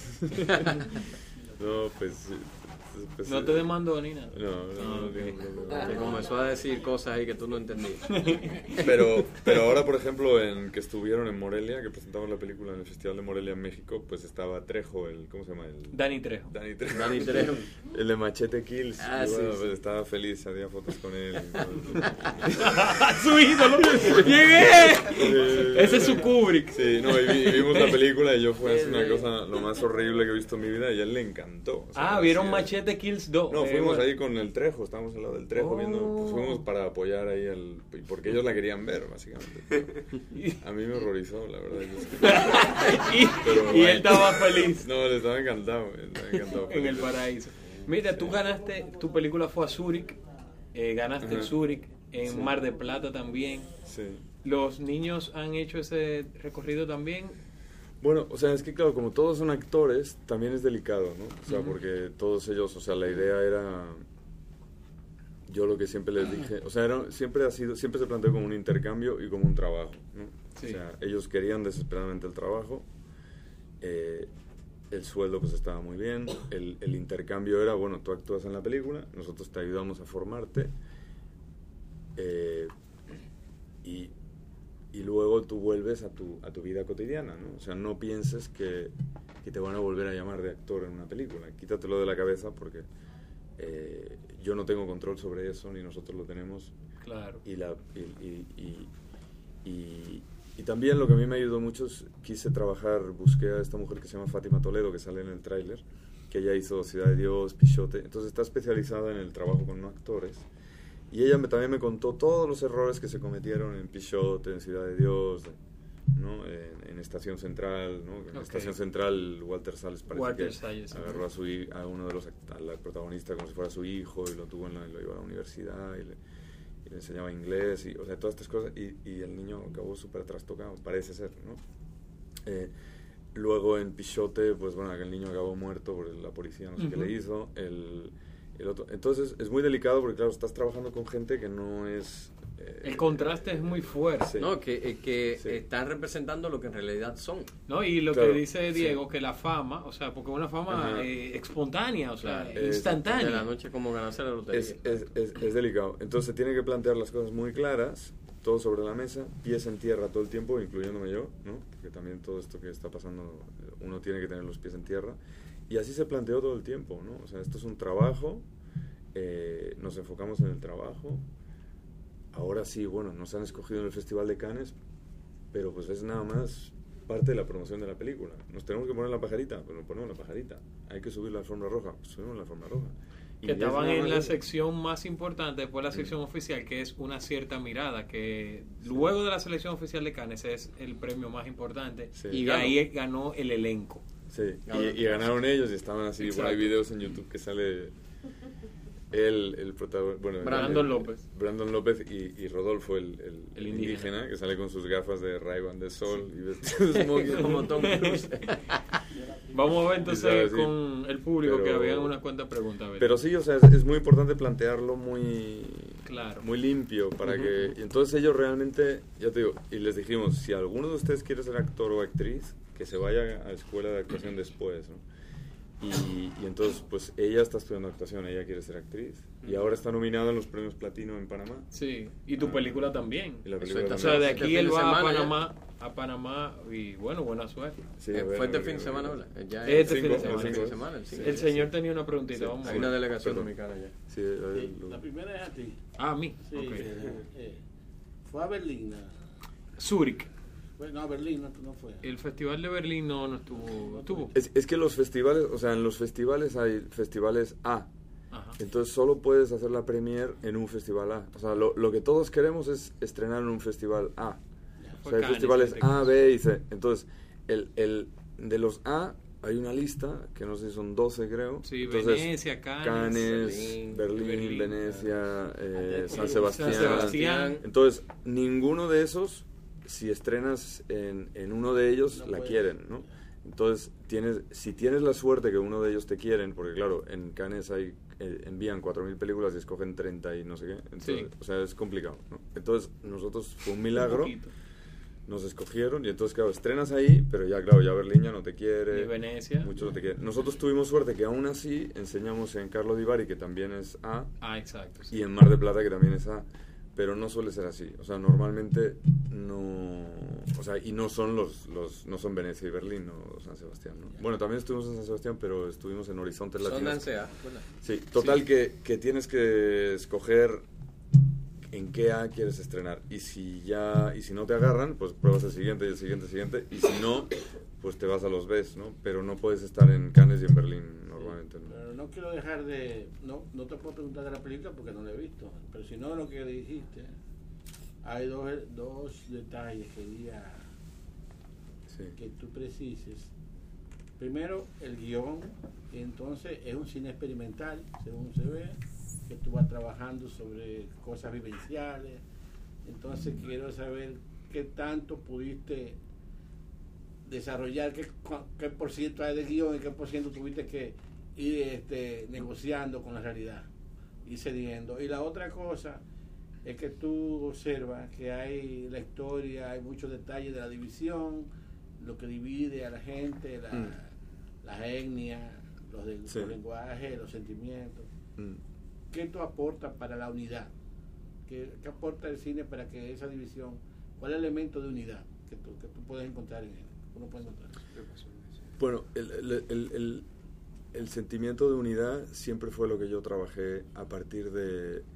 no, pues... pues, No eh, te demandó ni nada. No, no, no, Ah, ok. no, no, no, Que no. comenzó a decir cosas ahí que tú no entendías. Pero, pero ahora, por ejemplo, en que estuvieron en Morelia, que presentaban la película en el Festival de Morelia en México, pues estaba Trejo, el... ¿Cómo se llama? El, Dani Trejo. Dani Trejo. Dani Trejo. El de Machete Kills. Ah, y bueno, sí, pues sí. estaba feliz, había fotos con él. y todo. ¡Su ídolo! ¡Llegué! Ese es su Kubrick. Sí, no, y, vi- y vimos la película y yo fue así una Sí. cosa lo más horrible que he visto en mi vida y a él le encantó. O sea, Ah, ¿vieron sí, Machete Kills dos? No, Eh, fuimos bueno. ahí con el Trejo, estábamos al lado del Trejo Oh. viendo, pues fuimos para apoyar ahí al... porque ellos la querían ver, básicamente. Pero a mí me horrorizó, la verdad. yo es que- y, Pero y bueno. él estaba feliz No, le estaba encantado, le estaba encantado. en el paraíso. Mira, tú ganaste, tu película fue a Zúrich, eh, ganaste en Ajá. Zúrich, en Sí. Mar de Plata también. Sí. ¿Los niños han hecho ese recorrido también? Bueno, o sea, es que claro, como todos son actores, también es delicado, ¿no? O sea, Ujú. porque todos ellos, o sea, la idea era, yo lo que siempre les dije, o sea, era- siempre ha sido, siempre se planteó como un intercambio y como un trabajo, ¿no? Sí. O sea, ellos querían desesperadamente el trabajo, eh, el sueldo pues estaba muy bien, el, el intercambio era, bueno, tú actúas en la película, nosotros te ayudamos a formarte, eh, y y luego tú vuelves a tu, a tu vida cotidiana, ¿no? O sea, no pienses que, que te van a volver a llamar de actor en una película. Quítatelo de la cabeza porque eh, yo no tengo control sobre eso, ni nosotros lo tenemos. Claro. Y, la, y, y, y, y, y también lo que a mí me ayudó mucho es, quise trabajar, busqué a esta mujer que se llama Fátima Toledo, que sale en el tráiler, que ella hizo Ciudad de Dios, Pichote, entonces está especializada en el trabajo con actores. Y ella me, también me contó todos los errores que se cometieron en Pichote, en Ciudad de Dios, ¿no? en, en Estación Central, ¿no? En Okay. Estación Central Walter Sales parece Walter que Salles, agarró ¿no? a, su, hi- a uno de los act- al protagonista como si fuera su hijo y lo tuvo en la, y lo llevó a la universidad y le, y le enseñaba inglés y, o sea, todas estas cosas, y, y el niño acabó súper trastocado, parece ser, ¿no? Eh, luego en Pichote, pues bueno, el niño acabó muerto por la policía, no sé uh-huh. qué le hizo, el, el otro, entonces es muy delicado porque claro, estás trabajando con gente que no es... Eh, el contraste es muy fuerte. Sí. No, que, eh, que sí. están representando lo que en realidad son. No, y lo claro, que dice Diego, sí. que la fama, o sea, porque una fama eh, espontánea, o sea, claro, instantánea. De la noche como ganarse la lotería. Es, es, es, es delicado. Entonces se tiene que plantear las cosas muy claras, todo sobre la mesa, pies en tierra todo el tiempo, incluyéndome yo, ¿no? Porque también todo esto que está pasando, uno tiene que tener los pies en tierra. Y así se planteó todo el tiempo, ¿no? O sea, esto es un trabajo, eh, nos enfocamos en el trabajo. Ahora sí, bueno, nos han escogido en el Festival de Cannes, pero pues es nada más parte de la promoción de la película. Nos tenemos que poner la pajarita, pues nos ponemos la pajarita. Hay que subir la alfombra roja, pues subimos la alfombra roja. Y que estaban en la sección más importante, después de la sección mm. oficial, que es Una cierta mirada, que sí. luego de la selección oficial de Cannes es el premio más importante, sí. y, y ahí ganó el elenco. Sí, y, y ganaron ellos y estaban así. Bueno, hay videos en YouTube que sale... Él, el protagonista, bueno, Brandon el, López. Brandon López y, y Rodolfo, el, el, el indígena. indígena, que sale con sus gafas de Ray-Ban de sol sí. y vestidos como Tom Cruise. Vamos a ver entonces con el público, pero, que había una cuanta preguntas. Pero sí, o sea, es, es muy importante plantearlo muy, claro. muy limpio para uh-huh. que... Y entonces ellos realmente, ya te digo, y les dijimos, si alguno de ustedes quiere ser actor o actriz, que se vaya a escuela de actuación después, ¿no? Y, y entonces, pues ella está estudiando actuación, ella quiere ser actriz. Y ahora está nominada en los premios Platino en Panamá. Sí, y tu ah, película también. Y la película también. O sea, de aquí él va a Panamá, ya. a Panamá y bueno, buena suerte. Sí, eh, ver, fue este fin de semana, ¿verdad? Ya este fin de semana. Fin de semana el, sí, el señor sí. tenía una preguntita, sí, vamos. Hay una delegación dominicana ya. Sí, sí, la primera es a ti. Ah, a mí. Sí, okay. eh, eh, fue a Berlín. ¿No? Zúrich. No, a Berlín no, no fue. El festival de Berlín no, no estuvo. No estuvo. Es, es que los festivales, o sea, en los festivales hay festivales A. Ajá. Entonces solo puedes hacer la premier en un festival A. O sea, lo, lo que todos queremos es estrenar en un festival A. Ya, o sea, hay festivales A, B y C. Entonces, el, el de los A hay una lista, que no sé si son doce creo. Sí, entonces, Venecia, Cannes, Cannes Berlín, Berlín, Berlín, Venecia, eh, San, Sebastián. San Sebastián. Entonces, ninguno de esos, si estrenas en, en uno de ellos, no la puede. quieren, ¿no? Entonces, tienes, si tienes la suerte que uno de ellos te quieren, porque claro, en Cannes hay, eh, envían cuatro mil películas y escogen treinta y no sé qué, entonces, sí. o sea, es complicado, ¿no? Entonces, nosotros, fue un milagro, un nos escogieron y entonces, claro, estrenas ahí, pero ya, claro, ya Berlín ya no te quiere. Y Venecia. Muchos no te quieren. Nosotros tuvimos suerte que aún así enseñamos en Carlo Di Bari, que también es A, ah, exacto, sí. y en Mar de Plata, que también es A. Pero no suele ser así, o sea, normalmente no, o sea, y no son los, los no son Venecia y Berlín, o San Sebastián, ¿no? Bueno, también estuvimos en San Sebastián, pero estuvimos en Horizontes Latinos. Son A, sí, total sí. Que, que tienes que escoger en qué A quieres estrenar, y si ya, y si no te agarran, pues pruebas el siguiente y el siguiente, el siguiente, y si no, pues te vas a los Bs, ¿no? Pero no puedes estar en Cannes y en Berlín normalmente, ¿no? Pero no quiero dejar de, no, no te puedo preguntar de la película porque no la he visto, pero si no lo que dijiste, hay dos, dos detalles que quería sí. que tú precises. Primero, el guión, entonces es un cine experimental, según se ve, que tú vas trabajando sobre cosas vivenciales, entonces quiero saber qué tanto pudiste desarrollar, qué, qué por ciento hay de guión y qué por ciento tuviste que ir este, negociando con la realidad y cediendo. Y la otra cosa es que tú observas que hay la historia, hay muchos detalles de la división, lo que divide a la gente, la, mm. las etnias, los, de, sí. los lenguajes, los sentimientos. Mm. ¿Qué tú aportas para la unidad? ¿Qué, ¿Qué aporta el cine para que esa división, cuál es el elemento de unidad que tú, que tú puedes encontrar en él? Uno puede encontrar. Bueno, el, el, el, el, el sentimiento de unidad siempre fue lo que yo trabajé a partir de,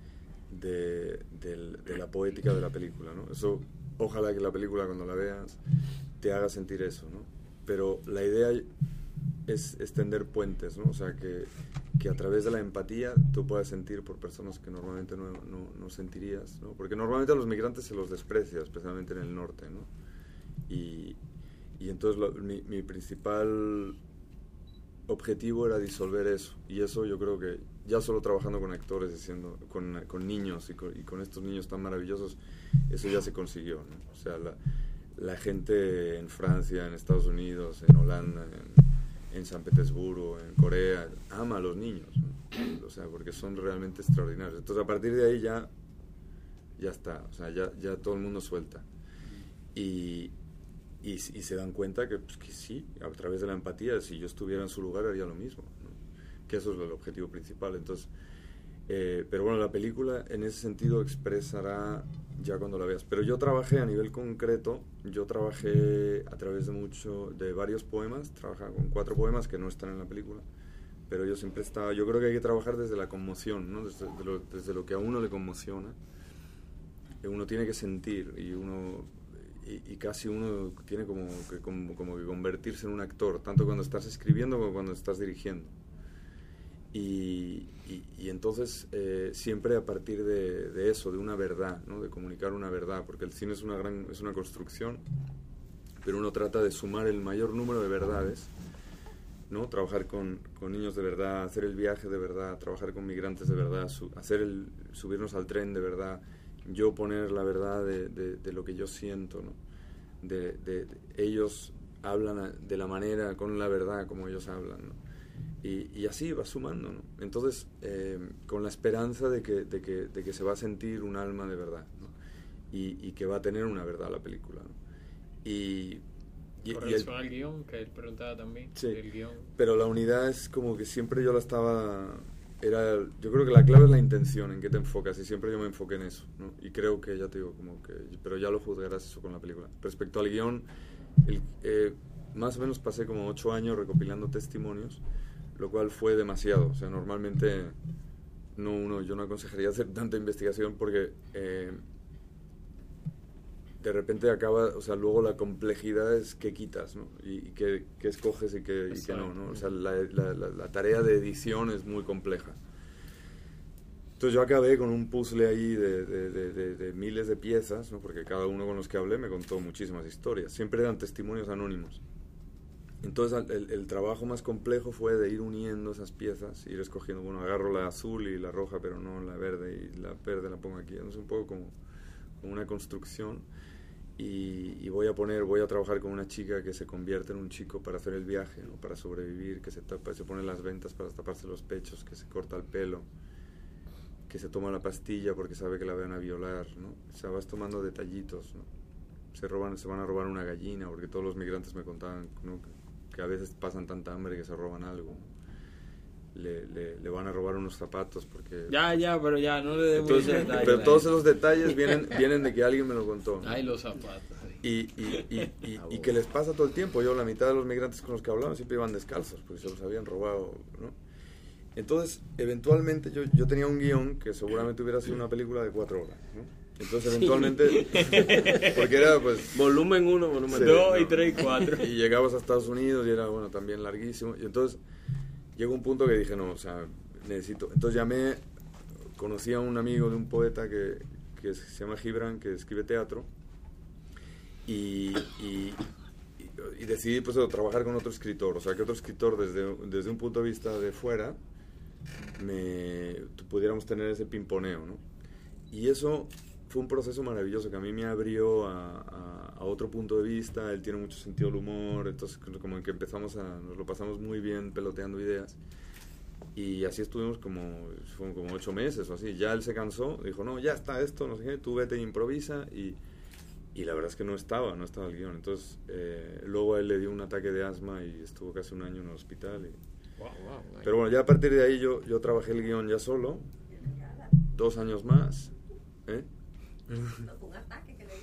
de, de, de la poética de la película, ¿no? Eso, ojalá que la película cuando la veas te haga sentir eso, ¿no? Pero la idea es extender puentes, ¿no? O sea, que, que a través de la empatía tú puedas sentir por personas que normalmente no, no, no sentirías, ¿no? Porque normalmente a los migrantes se los desprecia, especialmente en el norte, ¿no? Y, y entonces lo, mi, mi principal objetivo era disolver eso, y eso yo creo que ya solo trabajando con actores, diciendo, con, con niños y con, y con estos niños tan maravillosos, eso ya se consiguió, ¿no? O sea, la, la gente en Francia, en Estados Unidos, en Holanda, en, en San Petersburgo, en Corea, ama a los niños, ¿no? O sea, porque son realmente extraordinarios. Entonces a partir de ahí ya ya está, o sea, ya, ya todo el mundo suelta y Y, y se dan cuenta que, pues, que sí, a través de la empatía, si yo estuviera en su lugar haría lo mismo, ¿no? Que eso es el objetivo principal. Entonces, eh, pero bueno, la película en ese sentido expresará ya cuando la veas. Pero yo trabajé a nivel concreto, yo trabajé a través de mucho, de varios poemas, trabajaba con cuatro poemas que no están en la película, pero yo siempre estaba, yo creo que hay que trabajar desde la conmoción, ¿no? Desde, de lo, desde lo que a uno le conmociona, que uno tiene que sentir y uno... Y, y casi uno tiene como que, como, como que convertirse en un actor, tanto cuando estás escribiendo como cuando estás dirigiendo. Y, y, y entonces eh, siempre a partir de, de eso, de una verdad, ¿no? De comunicar una verdad, porque el cine es una gran es una construcción, pero uno trata de sumar el mayor número de verdades, ¿no? Trabajar con, con niños de verdad, hacer el viaje de verdad, trabajar con migrantes de verdad, su, hacer el, subirnos al tren de verdad, yo poner la verdad de, de, de lo que yo siento, ¿no? De, de, de ellos hablan de la manera, con la verdad como ellos hablan, ¿no? Y, y así va sumando, ¿no? Entonces, eh, con la esperanza de que, de, que, de que se va a sentir un alma de verdad, ¿no? Y, y que va a tener una verdad la película, ¿no? Y, y, con y relación el, al guión, que él preguntaba también, sí, el guión. Pero la unidad es como que siempre yo la estaba... Era, yo creo que la clave es la intención, en qué te enfocas, y siempre yo me enfoqué en eso, ¿no? Y creo que, ya te digo, como que, pero ya lo juzgarás eso con la película. Respecto al guión, el, eh, más o menos pasé como ocho años recopilando testimonios, lo cual fue demasiado. O sea, normalmente no uno, yo no aconsejaría hacer tanta investigación porque eh, de repente acaba, o sea, luego la complejidad es qué quitas, ¿no? Y, y qué, qué escoges y qué, y qué no, ¿no? O sea, la, la, la, la tarea de edición es muy compleja. Entonces yo acabé con un puzzle ahí de, de, de, de, de miles de piezas, ¿no? Porque cada uno con los que hablé me contó muchísimas historias. Siempre eran testimonios anónimos. Entonces el, el trabajo más complejo fue de ir uniendo esas piezas, ir escogiendo, bueno, agarro la azul y la roja, pero no la verde, y la verde la pongo aquí. Es un poco como, como una construcción. Y, y voy a poner, voy a trabajar con una chica que se convierte en un chico para hacer el viaje, ¿no? Para sobrevivir, que se tapa, se pone las ventas para taparse los pechos, que se corta el pelo, que se toma la pastilla porque sabe que la van a violar, ¿no? O sea, vas tomando detallitos, ¿no? Se roban, se van a robar una gallina, porque todos los migrantes me contaban, ¿no? que, que a veces pasan tanta hambre que se roban algo. Le, le, le van a robar unos zapatos porque... Ya, ya, pero ya, no le demos Entonces, detalles. pero todos esos detalles vienen, vienen de que alguien me lo contó, ¿no? Ay, los zapatos. Y, y, y, y, y que les pasa todo el tiempo. Yo, la mitad de los migrantes con los que hablaban siempre iban descalzos, porque se los habían robado, ¿no? Entonces, eventualmente, yo, yo tenía un guión que seguramente hubiera sido una película de cuatro horas, ¿no? Entonces, eventualmente, porque era, pues... Volumen uno, volumen sí, dos, no, y tres y cuatro. Y llegabas a Estados Unidos y era, bueno, también larguísimo. Y entonces, llegó un punto que dije, no, o sea, necesito... Entonces llamé, conocí a un amigo de un poeta que, que se llama Gibran, que escribe teatro, y... y y decidí pues trabajar con otro escritor, o sea que otro escritor desde, desde un punto de vista de fuera me pudiéramos tener ese pimponeo, ¿no? Y eso fue un proceso maravilloso que a mí me abrió a, a, a otro punto de vista. Él tiene mucho sentido del humor, entonces como que empezamos a, nos lo pasamos muy bien peloteando ideas, y así estuvimos como, fueron como ocho meses o así. Ya él se cansó, dijo, no, ya está esto, no sé qué, tú vete e improvisa, y Y la verdad es que no estaba, no estaba el guión. Entonces, eh, luego a él le dio un ataque de asma y estuvo casi un año en el hospital. Y... Wow, wow, Pero bueno, ya a partir de ahí yo, yo trabajé el guión ya solo, dos años más. ¿Eh?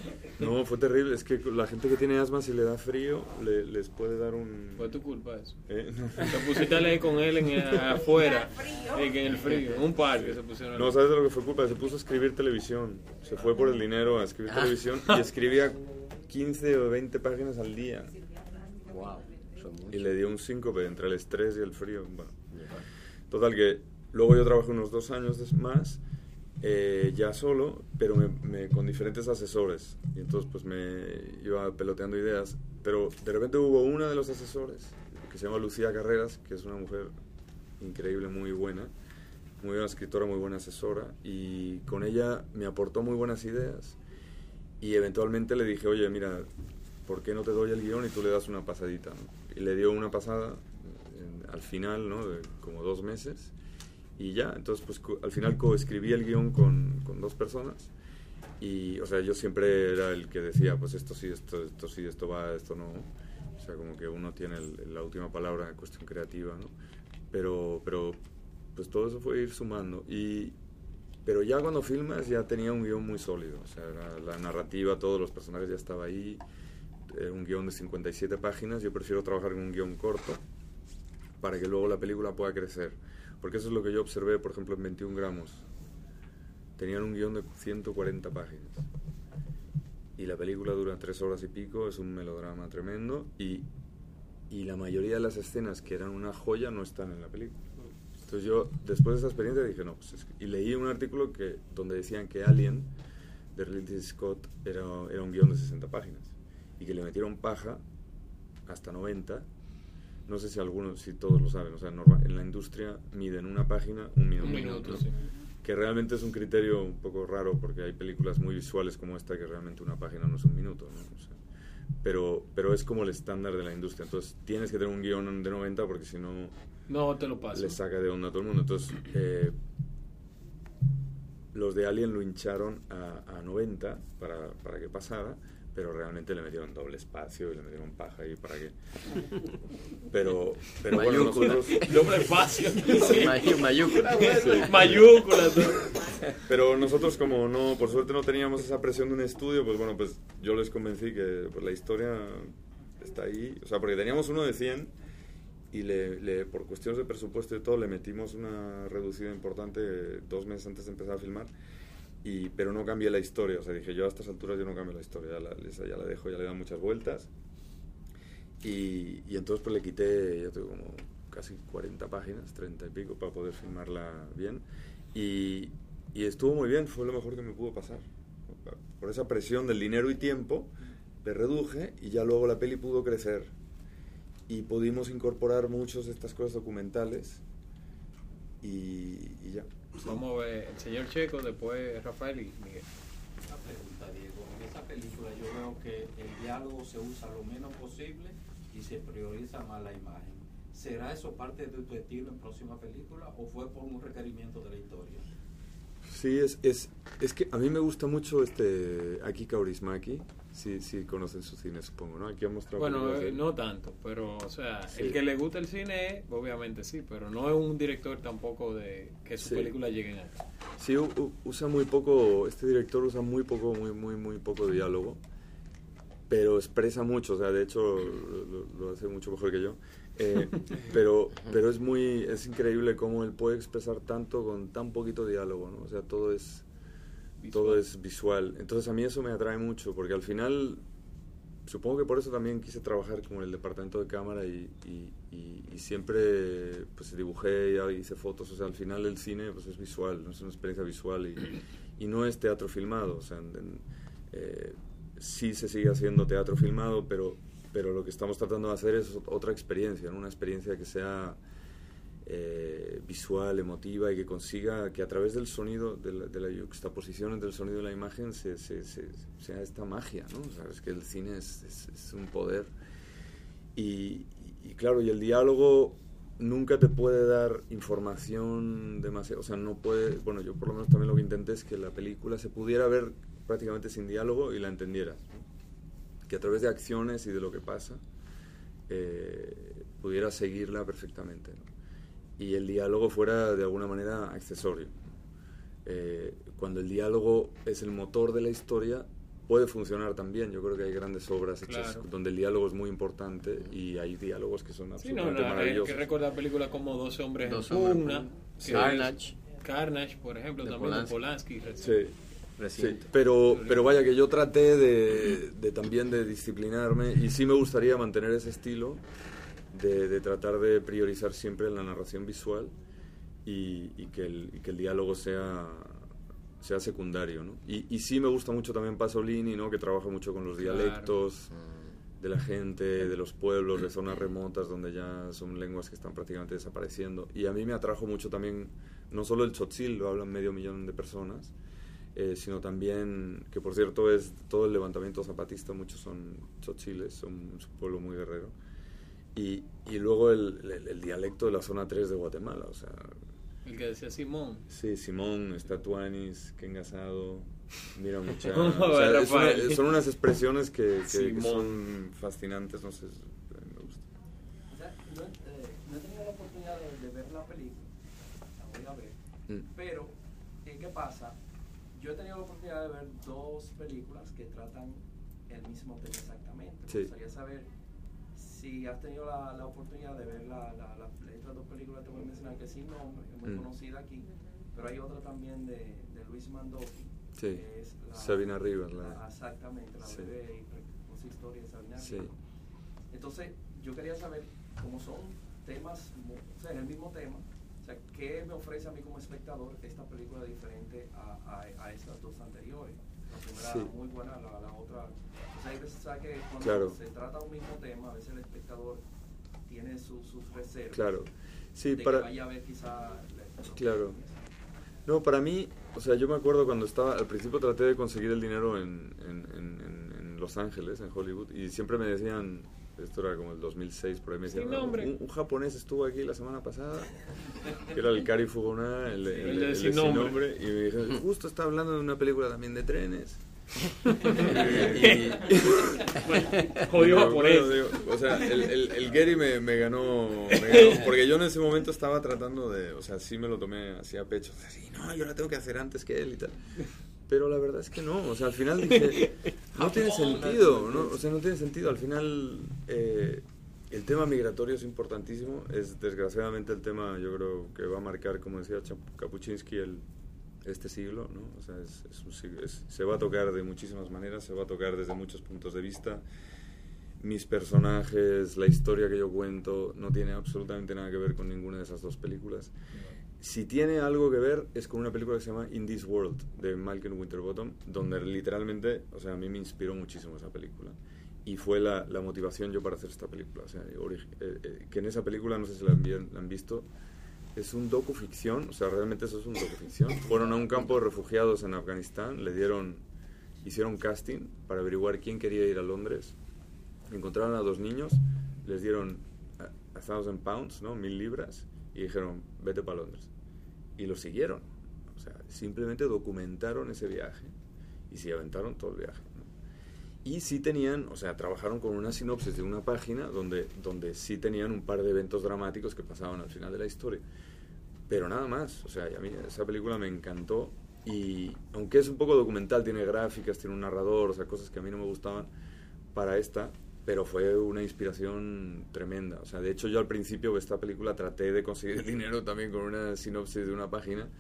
No, fue terrible. Es que la gente que tiene asma, si le da frío, le, les puede dar un... Fue tu culpa eso. ¿Eh? No. Te pusiste a leer con él en el, afuera, en el frío, en un parque se pusieron. No, ¿sabes de lo que fue culpa? Se puso a escribir televisión. Se fue por el dinero a escribir Ah. televisión y escribía quince o veinte páginas al día. Wow, son muchos. Y le dio un síncope entre el estrés y el frío. Bueno, total que luego yo trabajé unos dos años des- más, eh, ya solo, pero me, me- con diferentes asesores. Y entonces pues me iba peloteando ideas. Pero de repente hubo una de los asesores, que se llama Lucía Carreras, que es una mujer increíble, muy buena, muy buena escritora, muy buena asesora. Y con ella me aportó muy buenas ideas. Y eventualmente le dije, oye, mira, ¿por qué no te doy el guión y tú le das una pasadita? ¿no? Y le dio una pasada en- al final, ¿no? De como dos meses. Y ya, entonces pues co- al final coescribí el guión con, con dos personas. Y, o sea, yo siempre era el que decía, pues esto sí, esto, esto sí, esto va, esto no. O sea, como que uno tiene el- la última palabra en cuestión creativa, ¿no? Pero, pero pues todo eso fue ir sumando. Y... Pero ya cuando filmas ya tenía un guión muy sólido, o sea, la, la narrativa, todos los personajes ya estaba ahí, eh, un guión de cincuenta y siete páginas. Yo prefiero trabajar en un guión corto para que luego la película pueda crecer, porque eso es lo que yo observé, por ejemplo, en veintiún gramos. Tenían un guión de ciento cuarenta páginas y la película dura tres horas y pico, es un melodrama tremendo y, y la mayoría de las escenas que eran una joya no están en la película. Entonces yo, después de esa experiencia, dije, no, pues es que... Y leí un artículo que, donde decían que Alien, de Ridley Scott, era, era un guión de sesenta páginas. Y que le metieron paja hasta noventa. No sé si algunos, si todos lo saben. O sea, normal, en la industria miden una página un minuto. Un minuto, ¿no? sí. Que realmente es un criterio un poco raro, porque hay películas muy visuales como esta que realmente una página no es un minuto, ¿no? O sea, pero, pero es como el estándar de la industria. Entonces tienes que tener un guión de noventa porque si no... No te lo paso. le saca de onda a todo el mundo. Entonces, eh, los de Alien lo hincharon a, a noventa para, para que pasara, pero realmente le metieron doble espacio y le metieron paja ahí para que... Pero, pero bueno, Mayúscula. nosotros... Doble espacio. Mayu- mayúscula. Mayúsculas. Pero nosotros, como no, por suerte no teníamos esa presión de un estudio, pues bueno, pues yo les convencí que pues, la historia está ahí. O sea, porque teníamos uno de cien y le, le, por cuestiones de presupuesto y todo le metimos una reducida importante dos meses antes de empezar a filmar, y, pero no cambié la historia. O sea, dije, yo a estas alturas yo no cambio la historia, ya la, ya la dejo, ya le dan muchas vueltas. Y, y entonces pues le quité, yo tengo como casi cuarenta páginas, treinta y pico, para poder filmarla bien. Y, y estuvo muy bien, fue lo mejor que me pudo pasar. Por esa presión del dinero y tiempo, le reduje y ya luego la peli pudo crecer. Y pudimos incorporar muchas de estas cosas documentales y, y ya. Vamos a ver, el señor Checo, después Rafael y Miguel. Una pregunta, Diego. En esa película yo veo que el diálogo se usa lo menos posible y se prioriza más la imagen. ¿Será eso parte de tu estilo en próxima película o fue por un requerimiento de la historia? Sí, es, es, es que a mí me gusta mucho este Aki Kaurismäki. Sí, sí conocen su cine, supongo, ¿no? Aquí han mostrado... Bueno, películas de eh, él. no tanto, pero, o sea, Sí. el que le gusta el cine, obviamente sí, pero no es un director tampoco de que sus Sí. películas lleguen a... Sí, u- u- usa muy poco, este director usa muy poco, muy, muy, muy poco diálogo, pero expresa mucho, o sea, de hecho lo, lo- lo hace mucho mejor que yo, eh, pero, pero es muy, es increíble cómo él puede expresar tanto con tan poquito diálogo, ¿no? O sea, todo es, todo es visual. Entonces a mí eso me atrae mucho, porque al final, supongo que por eso también quise trabajar como en el departamento de cámara y, y, y, y siempre pues dibujé y hice fotos. O sea, al final el cine pues es visual, ¿no? Es una experiencia visual y, y no es teatro filmado. O sea, en- en, eh, sí se sigue haciendo teatro filmado, pero, pero lo que estamos tratando de hacer es otra experiencia, ¿no? Una experiencia que sea eh, visual, emotiva y que consiga que a través del sonido, de la, de la yuxtaposición entre el sonido y la imagen se, se, se, sea esta magia, ¿no? O sea, es que el cine es, es, es un poder y, y claro, y el diálogo nunca te puede dar información demasiado, o sea, no puede, bueno, yo por lo menos también lo que intenté es que la película se pudiera ver prácticamente sin diálogo y la entendieras, ¿no? Que a través de acciones y de lo que pasa eh, pudieras seguirla perfectamente, ¿no? Y el diálogo fuera de alguna manera accesorio. Eh, cuando el diálogo es el motor de la historia, puede funcionar también. Yo creo que hay grandes obras hechas Claro. donde el diálogo es muy importante y hay diálogos que son Sí, no, absolutamente no, hay maravillosos. que recordar películas como doce hombres doce en hombres pugna, en que pugna. Carnage. es- Carnage, por ejemplo, De también Polanski. de Polanski. Sí. Sí, Reciente. pero, pero vaya que yo traté de, de también de disciplinarme y sí me gustaría mantener ese estilo de, de tratar de priorizar siempre la narración visual y, y, que, el, y que el diálogo sea, sea secundario, ¿no? Y, y sí me gusta mucho también Pasolini, ¿no? Que trabaja mucho con los Claro. dialectos de la gente, de los pueblos, de zonas remotas donde ya son lenguas que están prácticamente desapareciendo. Y a mí me atrajo mucho también, no solo el tzotzil, lo hablan medio millón de personas, eh, sino también, que por cierto es todo el levantamiento zapatista, muchos son tzotziles, son un pueblo muy guerrero. Y, y luego el, el, el dialecto de la zona tres de Guatemala, o sea... El que decía Simón. Sí, Simón, Estatuanis, Kengasado, mira mucha... ¿Cómo o sea, va, es una- Rafael? son unas expresiones que, que- que Simón. son fascinantes, no sé, es- me gusta. O sea, no, eh, no he tenido la oportunidad de, de ver la película, la voy a ver, Mm. pero eh, ¿qué pasa? Yo he tenido la oportunidad de ver dos películas que tratan el mismo tema exactamente. Sí. Me gustaría saber si has tenido la, la oportunidad de ver la, la, la, estas dos películas. Te voy a mencionar que Sin Nombre, es muy Mm. conocida aquí, pero hay otra también de, de Luis Mandoki, Sí, que es la, Sabina Rivas, la- la- exactamente, la Sí. bebé y precoz historia de Sabina Sí. Rivas. Entonces, yo quería saber cómo son temas, mu- o sea, en el mismo tema, o sea, ¿qué me ofrece a mí como espectador esta película diferente a, a, a estas dos anteriores? La primera Sí. muy buena, la, la otra... O sea, hay veces ¿sabes? Que cuando Claro. se trata de un mismo tema, a veces el espectador tiene su- sus reservas. Claro. Sí, de para... que vaya a ver quizá... la- lo que Claro. piensa. No, para mí, o sea, yo me acuerdo cuando estaba, al principio traté de conseguir el dinero en, en, en, en- en Los Ángeles, en Hollywood, y siempre me decían, esto era como el dos mil seis, por ahí me decían, Sin nombre. un, un japonés estuvo aquí la semana pasada, que era el Kari Fugona, el, de- Sí, el, el de- de el Sin de Sin Nombre. Nombre, y me dijeron, justo está hablando de una película también de trenes. Jodido Pero, japonés. bueno, digo, o sea, el, el, el Gary me, me, ganó, me ganó, porque yo en ese momento estaba tratando de, o sea, sí me lo tomé así a pecho, o sea, sí, no, yo la tengo que hacer antes que él y tal. Pero la verdad es que no, o sea, al final dije, no tiene sentido, ¿no? O sea, no tiene sentido, al final eh, el tema migratorio es importantísimo, es desgraciadamente el tema, yo creo que va a marcar, como decía Chap- Kapuscinski, el este siglo, ¿no? O sea, es, es un siglo- es- se va a tocar de muchísimas maneras, se va a tocar desde muchos puntos de vista. Mis personajes, la historia que yo cuento, no tiene absolutamente nada que ver con ninguna de esas dos películas. Si tiene algo que ver, es con una película que se llama In This World, de Malcolm Winterbottom, donde literalmente, o sea, a mí me inspiró muchísimo esa película. Y fue la, la motivación yo para hacer esta película. O sea, ori- eh, eh, que en esa película, no sé si la han, vi- la han visto, es un docuficción, o sea, realmente eso es un docuficción. Fueron a un campo de refugiados en Afganistán, le dieron, hicieron casting para averiguar quién quería ir a Londres. Encontraron a dos niños, les dieron a, a thousand pounds, ¿no? Mil libras, y dijeron, vete para Londres. Y lo siguieron. O sea, simplemente documentaron ese viaje y se aventaron todo el viaje, ¿no? Y sí tenían, o sea, trabajaron con una sinopsis de una página donde, donde sí tenían un par de eventos dramáticos que pasaban al final de la historia. Pero nada más, o sea, y a mí esa película me encantó. Y aunque es un poco documental, tiene gráficas, tiene un narrador, o sea, cosas que a mí no me gustaban para esta, pero fue una inspiración tremenda. O sea, de hecho yo al principio de esta película traté de conseguir dinero también con una sinopsis de una página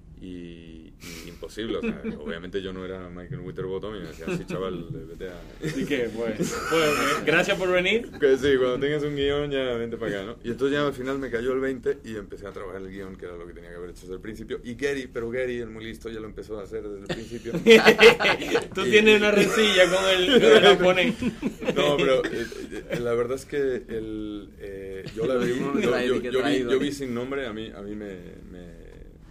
y, y imposible. O sea, obviamente yo no era Michael Winterbottom y me decía, sí, chaval, vete a... Así que, bueno, bueno, gracias por venir. Que sí, cuando tengas un guión ya vente para acá, ¿no? Y entonces ya al final me cayó el veinte y empecé a trabajar el guión, que era lo que tenía que haber hecho desde el principio. Y Gary, pero Gary, el muy listo, ya lo empezó a hacer desde el principio. Tú Y- tienes una rencilla con el, con el japonés. No, pero eh, eh, la verdad es que el, eh, yo la vi, yo, yo, yo, vi, yo vi Sin Nombre, a mí, a mí me... me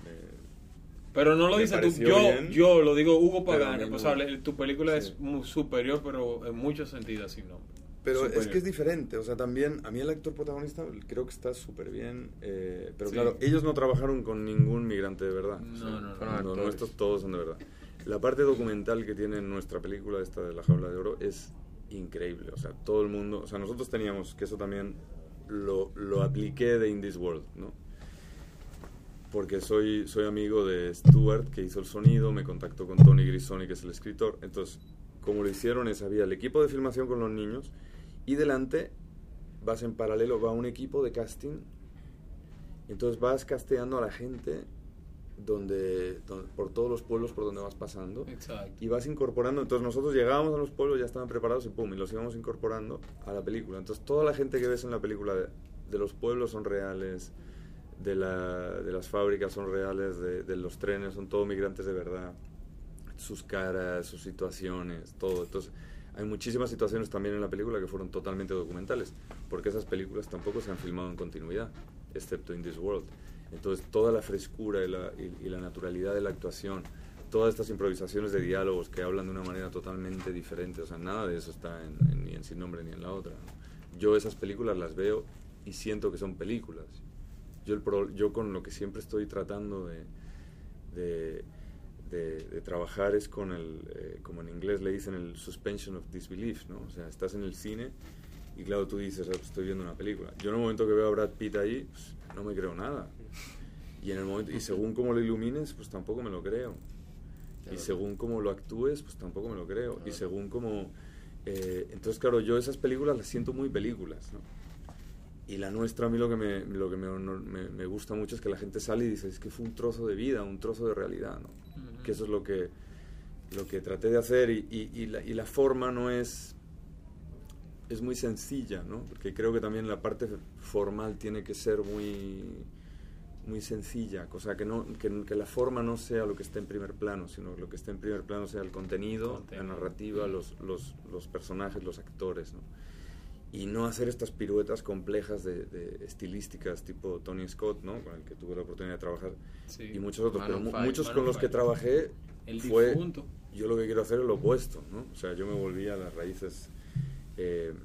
Pero no lo Me dices tú, pareció yo, bien, yo lo digo Hugo pero a Pagani, mí pues no. hable, tu película Sí. es muy superior, pero en muchos sentidos Sin Nombre. Pero Superior. es que es diferente, o sea, también a mí el actor protagonista creo que está súper bien, eh, pero Sí. claro, ellos no trabajaron con ningún migrante de verdad. No, o sea, no, no. Fueron no, actores. estos todos son de verdad. La parte documental que tiene nuestra película, esta de La Jaula de Oro, es increíble, o sea, todo el mundo, o sea, nosotros teníamos, que eso también lo, lo apliqué de In This World, ¿no? Porque soy, soy amigo de Stuart, que hizo el sonido, me contactó con Tony Grisoni, que es el escritor, entonces como lo hicieron es, había el equipo de filmación con los niños y delante vas en paralelo, va un equipo de casting, entonces vas casteando a la gente donde, donde por todos los pueblos por donde vas pasando. Exacto. Y vas incorporando, entonces nosotros llegábamos a los pueblos, ya estaban preparados y pum, y los íbamos incorporando a la película. Entonces toda la gente que ves en la película de, de los pueblos son reales, de, la, de las fábricas son reales, de, de los trenes son todos migrantes de verdad, sus caras, sus situaciones, todo. Entonces hay muchísimas situaciones también en la película que fueron totalmente documentales, porque esas películas tampoco se han filmado en continuidad, excepto In This World. Entonces toda la frescura y la, y, y la naturalidad de la actuación, todas estas improvisaciones de diálogos que hablan de una manera totalmente diferente, o sea, nada de eso está en, en, ni en Sin Nombre ni en la otra, ¿no? Yo esas películas las veo y siento que son películas. Yo, el pro, yo con lo que siempre estoy tratando de, de, de, de trabajar es con el, eh, como en inglés le dicen, el suspension of disbelief, ¿no? O sea, estás en el cine y claro, tú dices, oh, estoy viendo una película. Yo en el momento que veo a Brad Pitt ahí, pues, no me creo nada. Y en el momento, y según cómo lo ilumines, pues tampoco me lo creo. Y según cómo lo actúes, pues tampoco me lo creo. Y según cómo... Eh, entonces, claro, yo esas películas las siento muy películas, ¿no? Y la nuestra, a mí lo que, me, lo que me, me, me gusta mucho es que la gente sale y dice, es que fue un trozo de vida, un trozo de realidad, ¿no? Uh-huh. Que eso es lo que, lo que traté de hacer. Y, y, y, la, y la forma no es... es muy sencilla, ¿no? Porque creo que también la parte formal tiene que ser muy... muy sencilla, cosa que no que, que la forma no sea lo que esté en primer plano, sino que lo que esté en primer plano sea el contenido, contenido. la narrativa, los, los, los personajes, los actores, ¿no? Y no hacer estas piruetas complejas de, de estilísticas tipo Tony Scott, ¿no? Con el que tuve la oportunidad de trabajar, sí. Y muchos otros, pero five, muchos con los five. que trabajé el fue, difunto. Yo lo que quiero hacer es lo opuesto, ¿no? O sea, yo me volví a las raíces. Eh,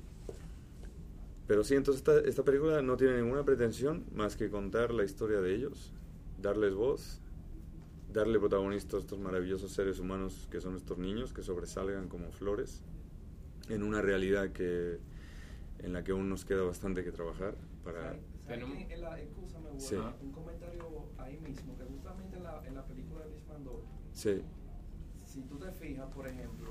Pero sí, entonces esta, esta película no tiene ninguna pretensión más que contar la historia de ellos, darles voz, darle protagonistas a estos maravillosos seres humanos que son estos niños, que sobresalgan como flores, en una realidad que en la que aún nos queda bastante que trabajar para... ¿Sabe? En la, excúsame, bueno, sí. Un comentario ahí mismo, que justamente en la, en la película de Luis Mandó, sí. Si tú te fijas, por ejemplo,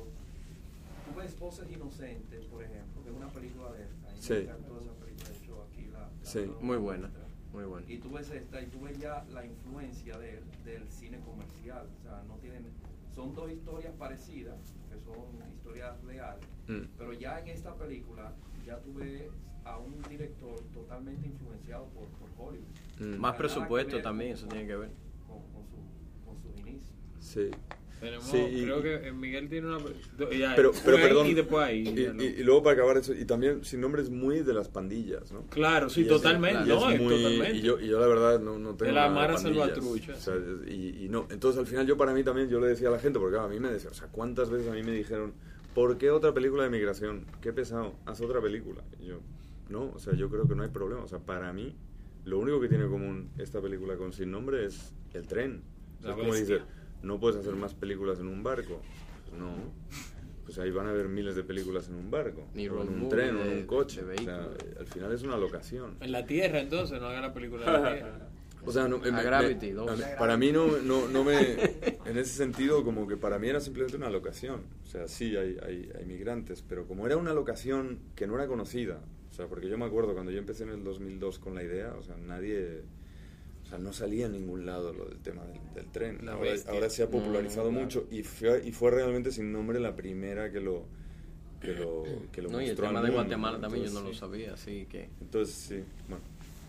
tú ves Voces Inocentes, por ejemplo, que es una película de esta. Sí. Me encantó esa película, de hecho, aquí la, la sí. la muy buena, muy buena. Y tú ves esta, y tú ves ya la influencia de, del cine comercial. O sea, no tienen, son dos historias parecidas, que son historias reales, mm. pero ya en esta película, ya tú ves a un director totalmente influenciado por, por Hollywood. Mm. Más presupuesto también, con, eso tiene que ver. Con, con, su, con sus inicios. Sí. Tenemos, sí, y, creo que Miguel tiene una... Ya, pero, pero perdón, y después ahí. Y, y, y luego para acabar eso, y también Sin Nombre es muy de las pandillas, ¿no? Claro, sí, y totalmente, es, no, es muy, totalmente. Y yo, y yo la verdad no, no tengo de la nada Mara de pandillas, Salvatrucha. O sea, y, y no, entonces al final yo para mí también, yo le decía a la gente, porque claro, a mí me decía, o sea, ¿cuántas veces a mí me dijeron, ¿por qué otra película de migración? Qué pesado, haz otra película. Y yo, no, o sea, yo creo que no hay problema, o sea, para mí, lo único que tiene en común esta película con Sin Nombre es el tren. O sea, es como dice, no puedes hacer más películas en un barco. Pues no, pues ahí van a haber miles de películas en un barco, Ni o en un tren, o en un coche. O sea, al final es una locación. En la Tierra, entonces, no haga la película de la Tierra. O sea, no, me, me, Gravity, me, me, para mí no, no, no me... En ese sentido, como que para mí era simplemente una locación. O sea, sí, hay, hay, hay migrantes, pero como era una locación que no era conocida, o sea, porque yo me acuerdo cuando yo empecé en el dos mil dos con la idea, o sea, nadie... O sea, no salía en ningún lado lo del tema del, del tren. Ahora, ahora se ha popularizado no, mucho y fue, y fue realmente Sin Nombre la primera que lo que lo, que lo no, mostró. Y el tema de Guatemala también entonces, yo no sí. lo sabía, así que... Entonces, sí, bueno.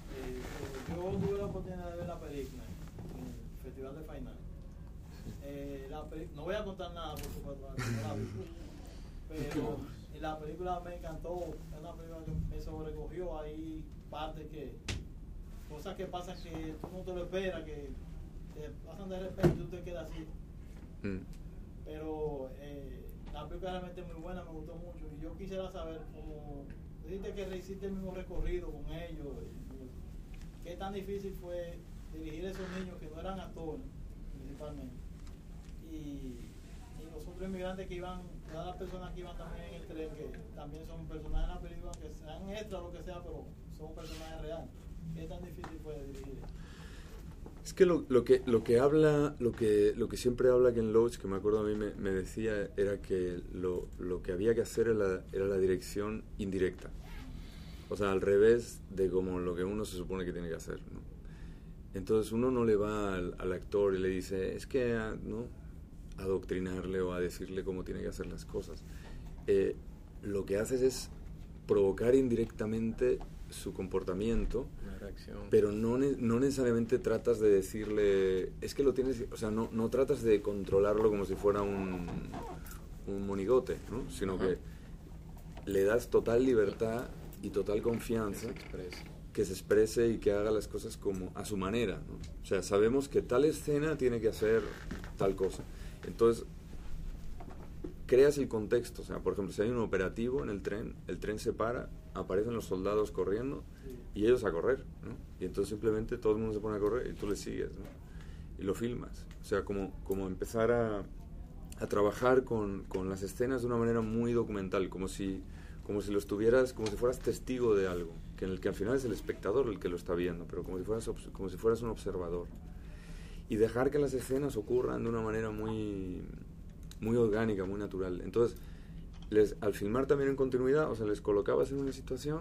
Eh, yo tuve la oportunidad de ver la película en el Festival de Final. Eh, la peli- no voy a contar nada, por supuesto, pero la película me encantó. Es una película que me sobrecogió. Hay partes que... cosas que pasan que tú no te lo esperas, que te pasan de repente y tú te quedas así. Mm. Pero eh, la película realmente es muy buena, me gustó mucho. Y yo quisiera saber, como dijiste que hiciste el mismo recorrido con ellos, y, qué tan difícil fue dirigir a esos niños que no eran actores, principalmente. Y, y los otros inmigrantes que iban, todas las personas que iban también en el tren, que también son personajes en la película, que sean extras o lo que sea, pero son personajes reales. ¿Qué tan difícil fue dirigir? Es que lo, lo que lo que habla, lo que lo que siempre habla Ken Loach, que me acuerdo a mí me, me decía, era que lo, lo que había que hacer era la, era la dirección indirecta. O sea, al revés de como lo que uno se supone que tiene que hacer, ¿no? Entonces uno no le va al, al actor y le dice, es que, ¿no?, adoctrinarle o a decirle cómo tiene que hacer las cosas. Eh, lo que haces es provocar indirectamente su comportamiento, una reacción, pero no, ne- no necesariamente tratas de decirle, es que lo tienes, o sea, no, no tratas de controlarlo como si fuera un, un monigote, ¿no? Sino Ajá. que le das total libertad y total confianza, que se expresa. que se exprese y que haga las cosas como a su manera, ¿no? O sea, sabemos que tal escena tiene que hacer tal cosa. Entonces, creas el contexto. O sea, por ejemplo, si hay un operativo en el tren, el tren se para, aparecen los soldados corriendo y ellos a correr, ¿no? Y entonces simplemente todo el mundo se pone a correr y tú le sigues, ¿no? Y lo filmas. O sea, como, como empezar a, a trabajar con, con las escenas de una manera muy documental, como si, como si lo estuvieras, como si fueras testigo de algo, que en el que al final es el espectador el que lo está viendo, pero como si fueras, obs- como si fueras un observador. Y dejar que las escenas ocurran de una manera muy, muy orgánica, muy natural. Entonces, les, al filmar también en continuidad, o sea, les colocabas en una situación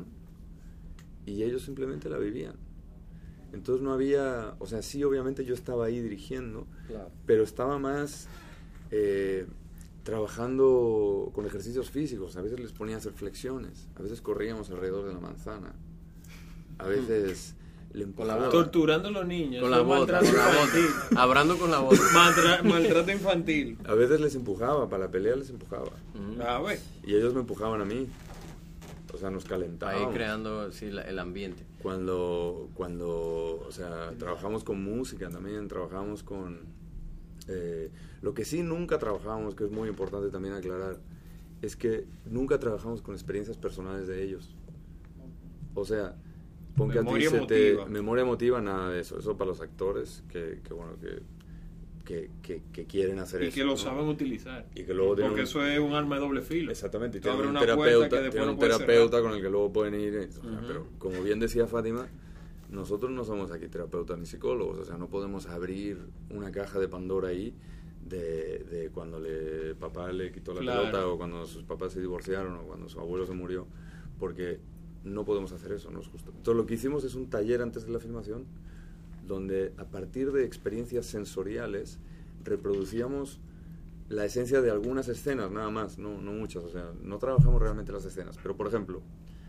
y ellos simplemente la vivían. Entonces no había, o sea, sí, obviamente yo estaba ahí dirigiendo, Claro. pero estaba más eh, trabajando con ejercicios físicos. A veces les ponía a hacer flexiones, a veces corríamos alrededor de la manzana, a veces le empujaba. Torturando a los niños. Con eso la es bota, maltrato con la infantil. bota. Hablando con la bota. Maltra- maltrato infantil. A veces les empujaba, para la pelea les empujaba. Ujú. A ver. Y ellos me empujaban a mí. O sea, nos Ahí calentábamos. creando sí, la- el ambiente. Cuando, cuando, o sea, trabajamos con música también, trabajamos con... Eh, lo que sí nunca trabajamos, que es muy importante también aclarar, es que nunca trabajamos con experiencias personales de ellos. O sea, pon que a ti Memoria se te- emotiva. memoria emotiva, nada de eso. Eso para los actores que, que bueno, que, que, que, que quieren hacer Y eso. que lo ¿no? saben utilizar. Y que luego tienen Porque un- eso es un arma de doble filo. Exactamente, y Tú tienen abres un una puerta terapeuta, que después tienen no un puedes terapeuta cerrar. con el que luego pueden ir. o sea, Ujú. Pero como bien decía Fátima, nosotros no somos aquí terapeutas ni psicólogos, o sea, no podemos abrir una caja de Pandora ahí de, de cuando le, papá le quitó la Claro. pelota o cuando sus papás se divorciaron o cuando su abuelo se murió, porque no podemos hacer eso, no es justo. Entonces lo que hicimos es un taller antes de la filmación donde a partir de experiencias sensoriales reproducíamos la esencia de algunas escenas, nada más, no, no muchas, o sea, no trabajamos realmente las escenas, pero por ejemplo,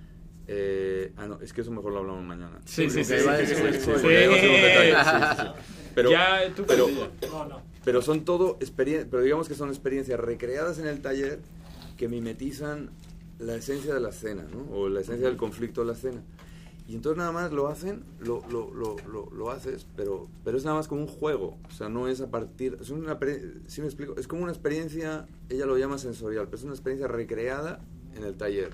eh, ah no, es que eso mejor lo hablamos mañana. Sí, sí, sí. Porque iba a sí, decir sí, un sí, spoiler. sí. Porque ahí va a ser un detalle, sí, sí, sí. Pero, Ya es tu pero, familia. No, no. pero son todo experiencias, pero digamos que son experiencias recreadas en el taller que mimetizan la esencia de la escena, ¿no? O la esencia del conflicto de la escena. Y entonces nada más lo hacen, lo, lo, lo, lo, lo haces, pero, pero es nada más como un juego. O sea, no es a partir... Es una, ¿sí me explico? Es como una experiencia, ella lo llama sensorial, pero es una experiencia recreada en el taller.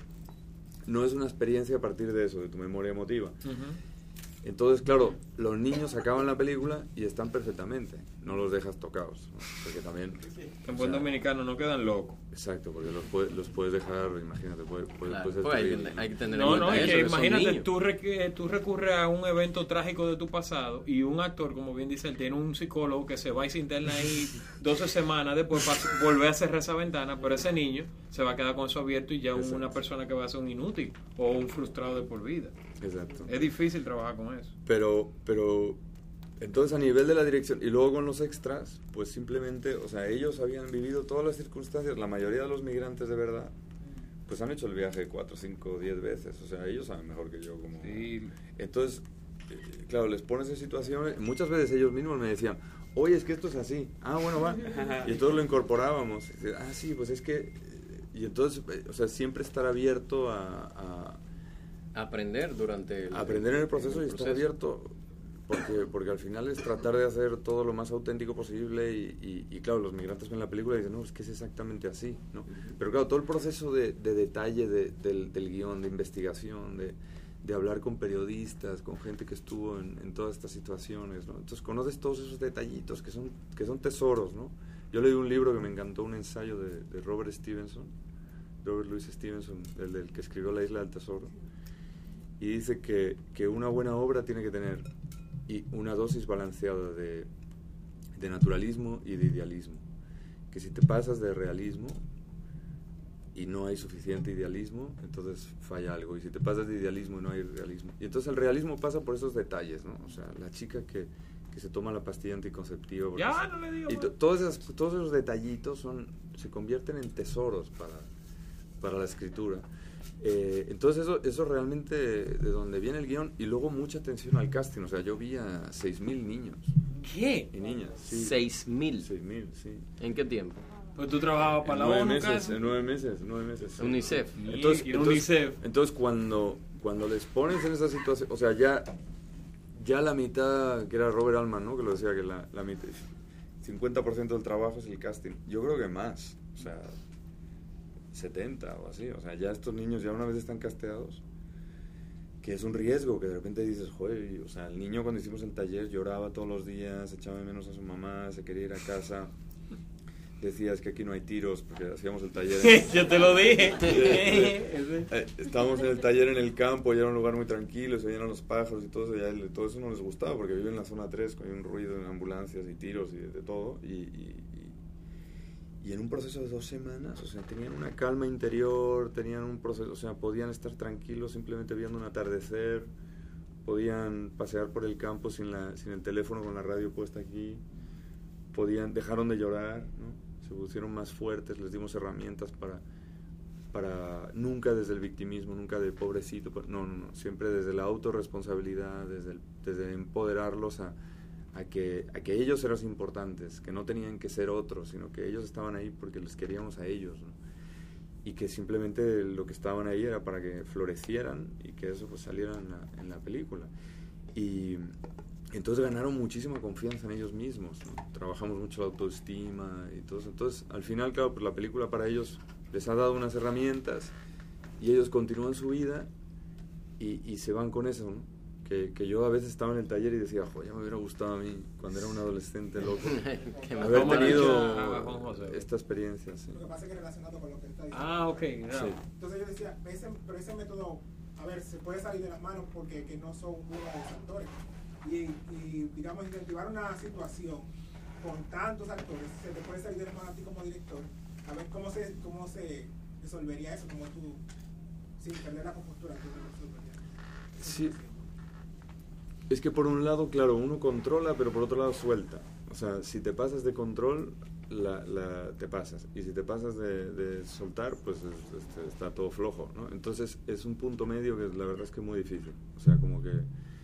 No es una experiencia a partir de eso, de tu memoria emotiva. Ujú. Entonces, claro, los niños acaban la película y están perfectamente. No los dejas tocados, ¿no? Porque también... En buen o sea, dominicano no quedan locos. Exacto, porque los, puede- los puedes dejar, imagínate, puede, puede, Claro, puede ser pues hay, terrible. que, hay que tener No, en no, cuenta es eso, que que son imagínate, niños. tú, reque- tú recurres a un evento trágico de tu pasado y un actor, como bien dice él, tiene un psicólogo que se va y se interna ahí doce semanas después para volver a cerrar esa ventana, pero ese niño se va a quedar con eso abierto y ya Exacto. una persona que va a ser un inútil o un frustrado de por vida. Exacto. Es difícil trabajar con eso. Pero, pero, entonces a nivel de la dirección, y luego con los extras, pues simplemente, o sea, ellos habían vivido todas las circunstancias, la mayoría de los migrantes de verdad, pues han hecho el viaje cuatro, cinco, diez veces, o sea, ellos saben mejor que yo cómo... Sí. Entonces, eh, claro, les pones en situaciones, muchas veces ellos mismos me decían, oye, es que esto es así, ah, bueno, va, y entonces lo incorporábamos, y dice, ah, sí, pues es que, eh, y entonces, eh, o sea, siempre estar abierto a... a Aprender durante el, aprender en el proceso y estar proceso. abierto, porque, porque al final es tratar de hacer todo lo más auténtico posible y, y, y claro, los migrantes ven la película y dicen, no, es que es exactamente así, ¿no? Pero claro, todo el proceso de, de detalle de, del, del guión, de investigación, de, de hablar con periodistas, con gente que estuvo en, en todas estas situaciones, ¿no? Entonces conoces todos esos detallitos que son, que son tesoros, ¿no? Yo leí un libro que me encantó, un ensayo de, de Robert Stevenson, Robert Louis Stevenson, el del que escribió La Isla del Tesoro, y dice que, que una buena obra tiene que tener y una dosis balanceada de, de naturalismo y de idealismo. Que si te pasas de realismo y no hay suficiente idealismo, entonces falla algo. Y si te pasas de idealismo y no hay realismo. Y entonces el realismo pasa por esos detalles, ¿no? O sea, la chica que, que se toma la pastilla anticonceptiva. Ya, se, no le digo. Y to, todos, esos, todos esos detallitos son, se convierten en tesoros para, para la escritura. Eh, entonces eso, eso realmente de donde viene el guión. Y luego mucha atención al casting. O sea, yo vi a seis mil niños. ¿Qué? Y niñas, sí. ¿Seis mil? Seis mil, sí. ¿En qué tiempo? Pues tú trabajabas para en la nueve ONU, meses, casi. en nueve meses, nueve meses. Sí. UNICEF. Entonces, Y entonces, UNICEF. entonces cuando, cuando les pones en esa situación, o sea, ya, ya la mitad, que era Robert Altman, ¿no? Que lo decía, que la, la mitad, cincuenta por ciento del trabajo es el casting. Yo creo que más, o sea, setenta o así. O sea, ya estos niños ya una vez están casteados, que es un riesgo, que de repente dices, joder, o sea, el niño cuando hicimos el taller lloraba todos los días, echaba de menos a su mamá, se quería ir a casa. Decías que aquí no hay tiros porque hacíamos el taller en... Yo te lo dije. eh, estábamos en el taller en el campo y era un lugar muy tranquilo, se veían los pájaros y todo eso, y a él, todo eso no les gustaba porque viven en la zona tres, con un ruido en ambulancias y tiros y de, de todo, y, y, y, y en un proceso de dos semanas, o sea, tenían una calma interior, tenían un proceso, o sea, podían estar tranquilos simplemente viendo un atardecer, podían pasear por el campo sin, la, sin el teléfono con la radio puesta aquí, podían, dejaron de llorar, ¿no? Se pusieron más fuertes, les dimos herramientas para, para nunca desde el victimismo, nunca de pobrecito, no, no, no, siempre desde la autorresponsabilidad, desde, el, desde empoderarlos a, a, que, a que ellos eran importantes, que no tenían que ser otros, sino que ellos estaban ahí porque les queríamos a ellos, ¿no? Y que simplemente lo que estaban ahí era para que florecieran y que eso pues saliera en la, en la película. Y entonces ganaron muchísima confianza en ellos mismos, ¿no? Trabajamos mucho la autoestima y todo eso. Entonces, al final, claro, pues la película para ellos les ha dado unas herramientas y ellos continúan su vida y, y se van con eso, ¿no? Que, que yo a veces estaba en el taller y decía, jo, ya me hubiera gustado a mí, cuando era un adolescente loco, haber tenido esta experiencia. Sí. Lo que pasa es que relacionado con lo que está diciendo. Ah, ok. Claro. Sí. Entonces yo decía, ese, pero ese método, a ver, se puede salir de las manos porque que no son uno de los actores. Y, y, digamos, incentivar una situación con tantos actores, se te puede salir de las manos a ti como director, a ver cómo se, cómo se resolvería eso, como tú, sin perder la compostura, tú resolverías. Sí. Es que por un lado, claro, uno controla, pero por otro lado suelta. O sea, si te pasas de control, la, la, te pasas. Y si te pasas de, de soltar, pues es, este, está todo flojo, ¿no? Entonces es un punto medio que la verdad es que es muy difícil. O sea, como que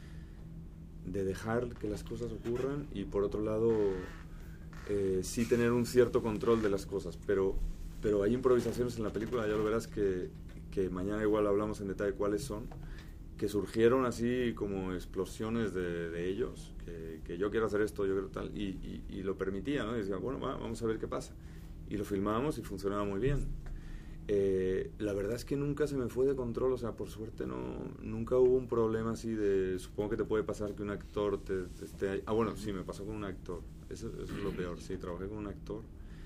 de dejar que las cosas ocurran y por otro lado eh, sí tener un cierto control de las cosas. Pero, pero hay improvisaciones en la película, ya lo verás, que, que mañana igual hablamos en detalle cuáles son, que surgieron así como explosiones de, de ellos, que, que yo quiero hacer esto, yo quiero tal, y, y, y lo permitía, ¿no? Y decía, bueno, va, vamos a ver qué pasa. Y lo filmábamos y funcionaba muy bien. Eh, la verdad es que nunca se me fue de control, o sea, por suerte no, nunca hubo un problema así de, supongo que te puede pasar que un actor te, te esté ahí. Ah, bueno, sí, me pasó con un actor, eso, eso es lo peor, sí, trabajé con un actor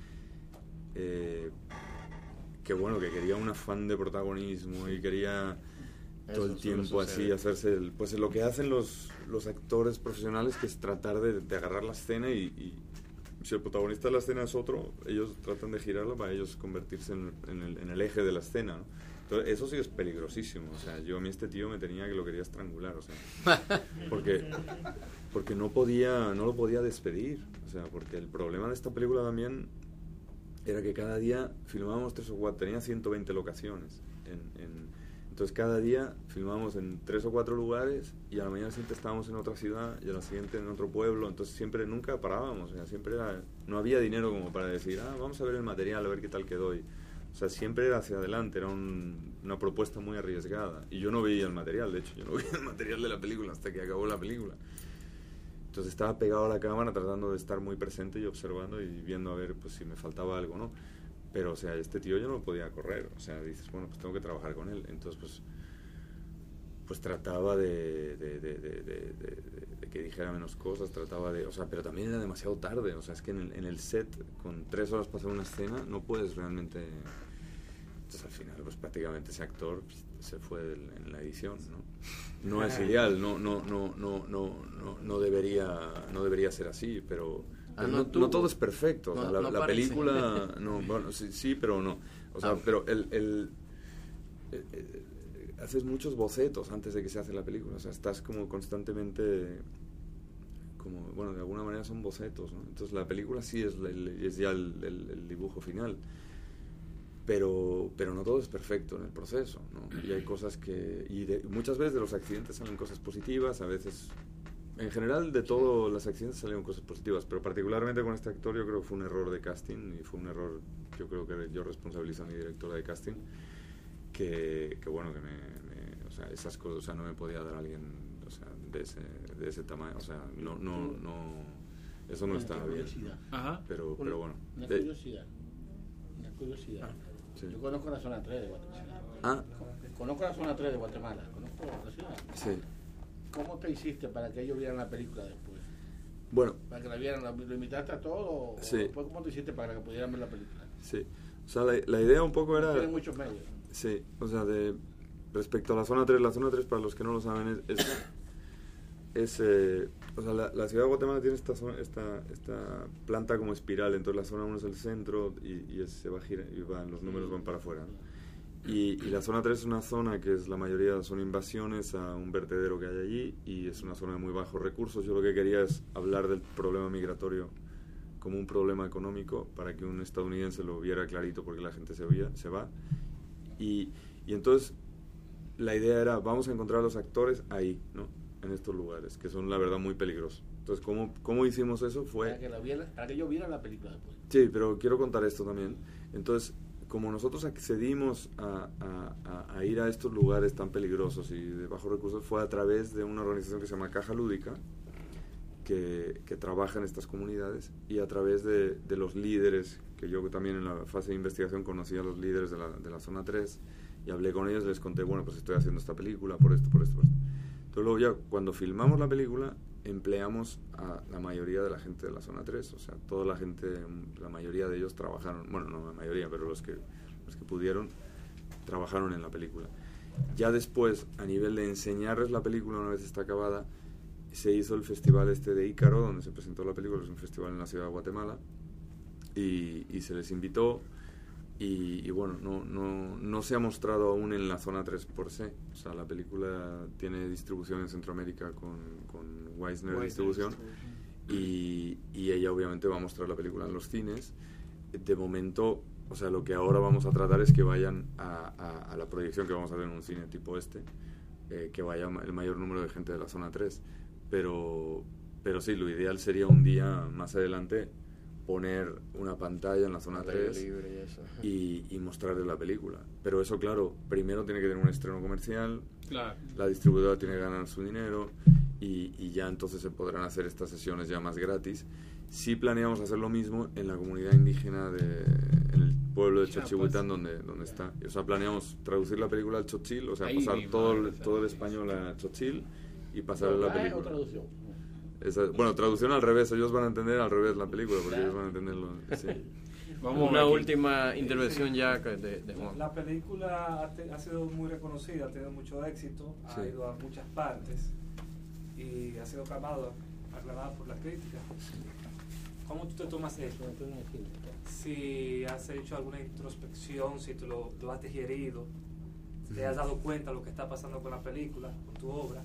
eh, que bueno, que quería un afán de protagonismo y quería todo el tiempo así hacerse el, pues lo que hacen los, los actores profesionales, que es tratar de, de agarrar la escena y, y si el protagonista de la escena es otro, ellos tratan de girarla para ellos convertirse en, en, el, en el eje de la escena, ¿no? Entonces eso sí es peligrosísimo, o sea, yo a mí este tío me tenía que lo quería estrangular, o sea, porque, porque no podía, no lo podía despedir, o sea, porque el problema de esta película también era que cada día filmábamos tres o cuatro, tenía ciento veinte locaciones en, en entonces cada día filmábamos en tres o cuatro lugares y a la mañana siguiente estábamos en otra ciudad y a la siguiente en otro pueblo, entonces siempre nunca parábamos, o sea, siempre era, no había dinero como para decir, ah, vamos a ver el material, a ver qué tal quedó. Y, o sea, siempre era hacia adelante, era un, una propuesta muy arriesgada y yo no veía el material, de hecho, yo no veía el material de la película hasta que acabó la película. Entonces estaba pegado a la cámara tratando de estar muy presente y observando y viendo a ver pues si me faltaba algo, ¿no? Pero, o sea, este tío yo no podía correr, o sea, dices, bueno, pues tengo que trabajar con él. Entonces, pues, pues trataba de, de, de, de, de, de, de que dijera menos cosas, trataba de, o sea, pero también era demasiado tarde, o sea, es que en el, en el set, con tres horas para hacer una escena, no puedes realmente... entonces al final pues prácticamente ese actor se fue del, en la edición, ¿no? No es ideal, no no no no no no no debería no debería ser así, pero, pero no, no todo es perfecto, o sea, no, la, no la película no, bueno, sí, sí, pero no, o sea, ah. pero el, el, el, el haces muchos bocetos antes de que se hace la película, o sea, estás como constantemente como, bueno, de alguna manera son bocetos, ¿no? Entonces la película sí es, es ya el, el, el dibujo final, pero pero no todo es perfecto en el proceso, ¿no? Y hay cosas que, y de, muchas veces de los accidentes salen cosas positivas, a veces, en general de todos los accidentes salieron cosas positivas, pero particularmente con este actor yo creo que fue un error de casting, y fue un error, yo creo que yo responsabilizo a mi directora de casting, que, que bueno, que me, me, o sea, esas cosas, o sea, no me podía dar alguien, o sea, de ese, de ese tamaño, o sea, no, no, no, eso no estaba bien, Ajá. pero, pero bueno. Una curiosidad, una curiosidad. Ah. Sí. Yo conozco la zona tres de Guatemala. Ah. Conozco la zona tres de Guatemala. Conozco la ciudad. Sí. ¿Cómo te hiciste para que ellos vieran la película después? Bueno. Para que la vieran, ¿lo invitaste a todo? Sí. ¿O después cómo te hiciste para que pudieran ver la película? Sí. O sea, la, la idea un poco era... Tienen muchos medios. Sí. O sea, de respecto a la zona tres, la zona tres, para los que no lo saben, es... es, es eh, o sea, la, la ciudad de Guatemala tiene esta, zona, esta, esta planta como espiral, entonces la zona uno es el centro y, y es, se va a girar, y van, los números van para afuera, ¿no? y, y la zona tres es una zona que es la mayoría son invasiones a un vertedero que hay allí, y es una zona de muy bajos recursos. Yo lo que quería es hablar del problema migratorio como un problema económico, para que un estadounidense lo viera clarito, porque la gente se, vía, se va, y, y entonces la idea era, vamos a encontrar a los actores ahí, ¿no? En estos lugares, que son la verdad muy peligrosos. Entonces, ¿cómo, cómo hicimos eso? Fue... Para que, la viera, para que ellos vieran la película después. Sí, pero quiero contar esto también. Entonces, como nosotros accedimos a, a, a ir a estos lugares tan peligrosos y de bajos recursos, fue a través de una organización que se llama Caja Lúdica, que, que trabaja en estas comunidades, y a través de, de los líderes, que yo también en la fase de investigación conocí a los líderes de la, de la zona tres, y hablé con ellos, les conté, bueno, pues estoy haciendo esta película por esto, por esto, por esto. Entonces luego ya cuando filmamos la película empleamos a la mayoría de la gente de la zona tres, o sea, toda la gente, la mayoría de ellos trabajaron, bueno, no la mayoría, pero los que, los que pudieron trabajaron en la película. Ya después, a nivel de enseñarles la película una vez está acabada, se hizo el festival este de Ícaro, donde se presentó la película, es un festival en la ciudad de Guatemala, y, y se les invitó. Y, y bueno, no, no, no se ha mostrado aún en la zona tres por se. O sea, la película tiene distribución en Centroamérica con, con Weisner, Weisner Distribución, y, y ella obviamente va a mostrar la película en los cines. De momento, o sea, lo que ahora vamos a tratar es que vayan a, a, a la proyección que vamos a hacer en un cine tipo este, eh, que vaya el mayor número de gente de la zona tres. Pero, pero sí, lo ideal sería un día más adelante poner una pantalla en la zona tres libre y, eso. y, y mostrarle la película. Pero eso, claro, primero tiene que tener un estreno comercial, claro. La distribuidora tiene que ganar su dinero, y, y ya entonces se podrán hacer estas sesiones ya más gratis. Sí planeamos hacer lo mismo en la comunidad indígena de, en el pueblo de Xochihuitán, donde, donde está. O sea, planeamos traducir la película al Tzotzil, o sea, Ahí pasar mismo, todo el, esa, todo el español a Tzotzil y pasar la película. Traducción? Esa, bueno, traducción al revés, ellos van a entender al revés la película, porque ellos van a entenderlo. Sí. Vamos, una última intervención ya de, de Juan. La película ha, te, ha sido muy reconocida, ha tenido mucho éxito, ha sí. ido a muchas partes y ha sido aclamada, aclamada por la crítica. ¿Cómo tú te tomas esto? Si has hecho alguna introspección, si tú lo, lo has digerido, si te has dado cuenta de lo que está pasando con la película, con tu obra,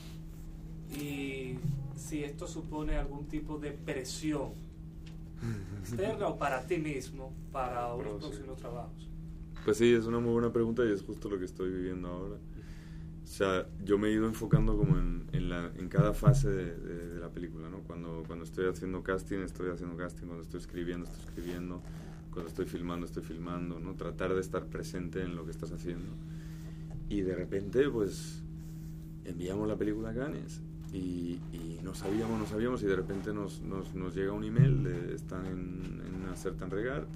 y si esto supone algún tipo de presión externa o para ti mismo para unos Pero, próximos sí. trabajos. Pues sí, es una muy buena pregunta y es justo lo que estoy viviendo ahora. O sea, yo me he ido enfocando como en, en, la, en cada fase de, de, de la película, ¿no? Cuando, cuando estoy haciendo casting, estoy haciendo casting, cuando estoy escribiendo, estoy escribiendo, cuando estoy filmando, estoy filmando, ¿no? Tratar de estar presente en lo que estás haciendo. Y de repente, pues, enviamos la película a Cannes y, y no sabíamos, no sabíamos, y de repente nos, nos, nos llega un email de están en, en una certain regard,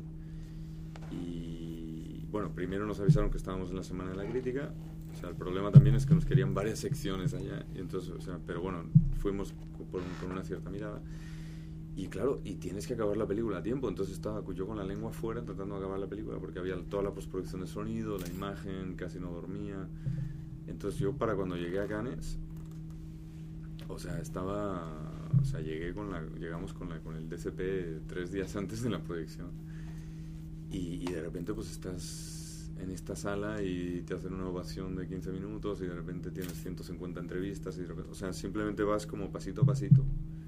y bueno, primero nos avisaron que estábamos en la semana de la crítica. O sea, el problema también es que nos querían varias secciones allá, y entonces, o sea, pero bueno, fuimos con, con una cierta mirada, y claro, y tienes que acabar la película a tiempo, entonces estaba yo con la lengua afuera tratando de acabar la película porque había toda la postproducción de sonido, la imagen, casi no dormía. Entonces yo para cuando llegué a Cannes, o sea, estaba, o sea, llegué con la, llegamos con la, con el D C P tres días antes de la proyección y, y de repente pues estás en esta sala y te hacen una ovación de quince minutos y de repente tienes ciento cincuenta entrevistas y de repente, o sea, simplemente vas como pasito a pasito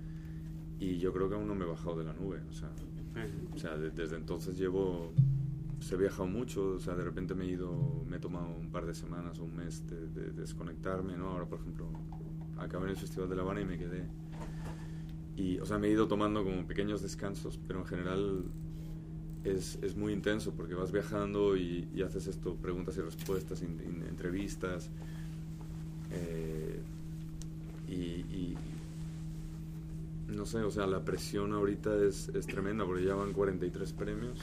y yo creo que aún no me he bajado de la nube, o sea, o sea de, desde entonces llevo, pues he viajado mucho, o sea, de repente me he ido, me he tomado un par de semanas o un mes de, de, de desconectarme, ¿no? Ahora, por ejemplo, acabé en el Festival de La Habana y me quedé. Y, o sea, me he ido tomando como pequeños descansos, pero en general es, es muy intenso porque vas viajando y, y haces esto, preguntas y respuestas, in, in, entrevistas. Eh, y, y no sé, o sea, la presión ahorita es, es tremenda porque ya van cuarenta y tres premios.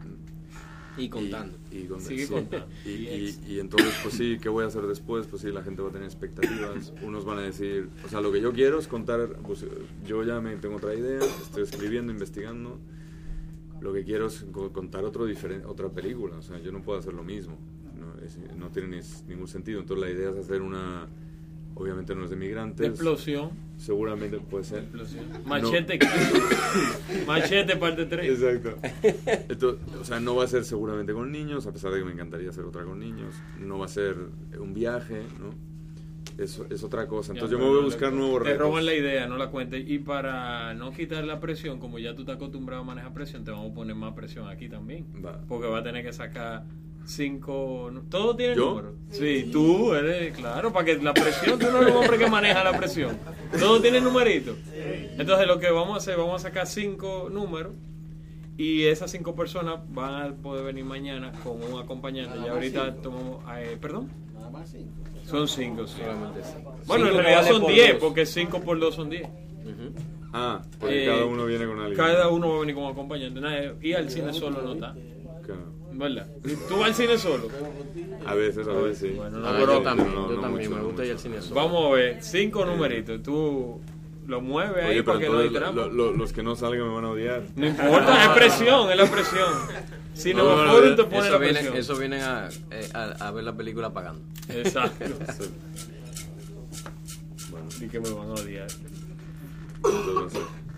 Y contando. Y, y, con, Sigue sí, contando. Y, y, y entonces, pues sí, ¿qué voy a hacer después? Pues sí, la gente va a tener expectativas. Unos van a decir, o sea, lo que yo quiero es contar, pues yo ya me tengo otra idea, estoy escribiendo, investigando. Lo que quiero es contar otro diferente, otra película. O sea, yo no puedo hacer lo mismo. No, es, no tiene ni, ningún sentido. Entonces la idea es hacer una... Obviamente no es de migrantes. Explosión. Seguramente puede ser. Explosión. Machete. No. Machete parte tres. Exacto. Entonces, o sea, no va a ser seguramente con niños, a pesar de que me encantaría hacer otra con niños. No va a ser un viaje, ¿no? Eso es otra cosa. Entonces ya, yo me voy a buscar nuevos retos. Te roban la idea, no la cuentes. Y para no quitar la presión, como ya tú estás acostumbrado a manejar presión, te vamos a poner más presión aquí también. Va. Porque va a tener que sacar cinco... ¿Todo tiene ¿Yo? número? Sí, tú eres, claro, para que la presión, tú no eres un hombre que maneja la presión. Todo tiene numerito. Entonces lo que vamos a hacer, vamos a sacar cinco números y esas cinco personas van a poder venir mañana con un acompañante. Ya ahorita tomamos... Eh, ¿Perdón? Nada más cinco. Son cinco, sí. Solamente cinco. Bueno, Cinco en realidad vale son por diez, dos. porque cinco por dos son diez. Uh-huh. Ah, porque Eh, cada uno viene con alguien. Cada uno va a venir como acompañante. Nadie- y al cine solo no está. Claro. ¿Verdad? ¿Tú vas al cine solo? A veces, a veces sí. Bueno, no, Ah, pero yo también, no, yo no también mucho, me no gusta ir al mucho. cine solo. Vamos a ver, cinco numeritos. Tú lo mueves ahí Oye, pero para que no entonces hay lo- trampa. lo- los que no salgan me van a odiar. No importa, es presión, es la presión. Si no, No, no, no, no, te pone Eso la viene, presión. eso vienen a, eh, a, a ver la película pagando. Exacto. Sí. Bueno, Y que me van a odiar. entonces no sé.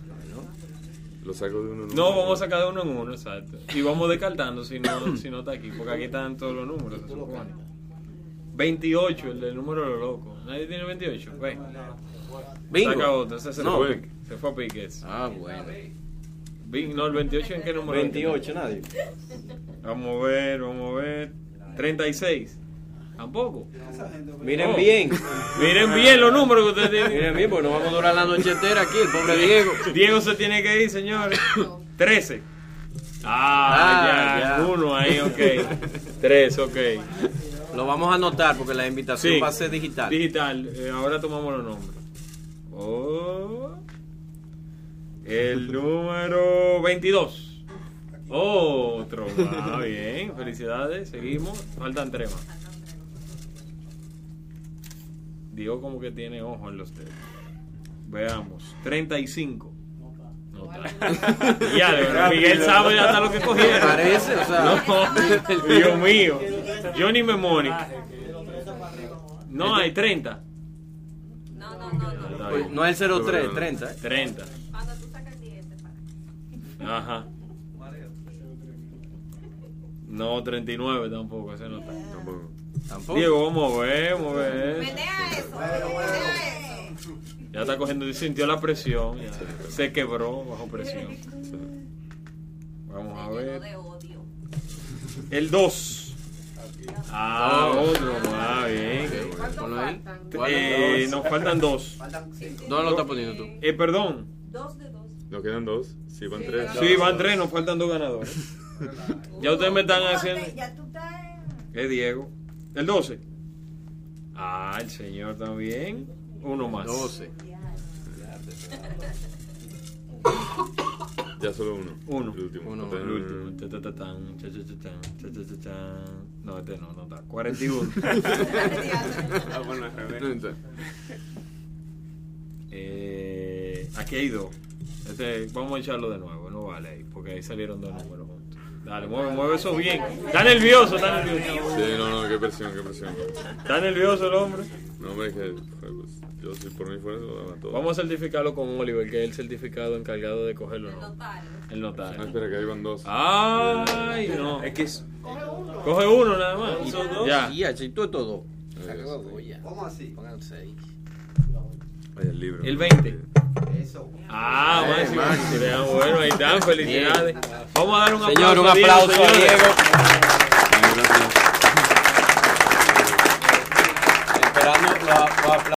Lo saco de uno en uno. No, vamos a sacar de uno en uno, exacto. Y vamos descartando si no, si no está aquí, porque aquí están todos los números, se supone. veintiocho, el del número de los locos. ¿Nadie tiene veintiocho? Ven. Bingo. Saca otro, ese se No. fue a pique. Se fue a pique ese. Ah, bueno. Bing, no, el veintiocho, ¿en qué número? veintiocho, nadie. Vamos a ver, vamos a ver. treinta y seis. Tampoco. Miren Oh. bien. Miren bien los números que ustedes tienen. Miren bien, porque no vamos a durar la noche entera aquí, el pobre Diego. Diego se tiene que ir, señores. trece. Ah, Ah, ya, ya. uno ahí, ok. tres, ok. Lo vamos a anotar porque la invitación Sí. va a ser digital. Digital. Eh, ahora tomamos los nombres. Oh. El número veintidós. Otro. Ah, bien. Felicidades. Seguimos. Faltan tres más. Digo como que tiene ojo en los dedos. Veamos. treinta y cinco. No está. Ya, de verdad, Miguel sabe hasta lo que cogieron. Parece, o sea. No, Dios mío. Yo ni me moni. No hay treinta. No, no, no, no. Está Pues, bien. no es el cero tres, treinta. ¿eh? treinta. Cuando tú sacas el diente, para. Ajá. No, treinta y nueve tampoco, ese no está. Tampoco. Tampoco. Diego, vamos a ver, vamos a ver. Menea eso. Menea eso. Ya está cogiendo, sintió la presión, ya se quebró bajo presión. Vamos a Se llenó ver. de odio. El dos. Ah, Dos. otro, ah, bien. Ok, ponlo ahí. Eh, nos faltan dos. ¿Dónde lo estás poniendo tú? Eh, perdón. Dos de dos. ¿Nos quedan dos? Sí, van tres. Sí, van tres, nos faltan dos ganadores. Ya ustedes me están haciendo. Ya tú estás. Es Diego. El doce. Ah, el señor también. Uno más. doce. Ya solo uno. Uno. El último. Uno. Tan- El último. Ta, ta, ta, tan, cha, cha, cha, tan, cha, cha, cha, tan. No, este no, no está. cuarenta y uno. Ah, bueno, al revés. Eh, aquí hay dos. Este, vamos a echarlo de nuevo, no vale ahí, porque ahí salieron dos números juntos. Dale, mueve, mueve eso bien. Está nervioso, está nervioso. Sí, no, no, qué presión, qué presión. Está nervioso el hombre. No, hombre, que pues, yo si por mí fuera eso lo daba todo. Vamos a certificarlo con Oliver, que es el certificado encargado de cogerlo. El ¿no? notario. El notario. Ah, espera, que ahí van dos. Ay, no. Es que es, Coge uno nada más. hizo dos Ya. y así tú es todo. Eso. ¿Cómo así? Pongan seis. Vaya el libro. El veinte. Eso. Ah, Eh, Máximo. Máximo. Bueno, ahí están, felicidades. Vamos a dar un aplauso. Señor, un a Diego, aplauso a señores. Diego.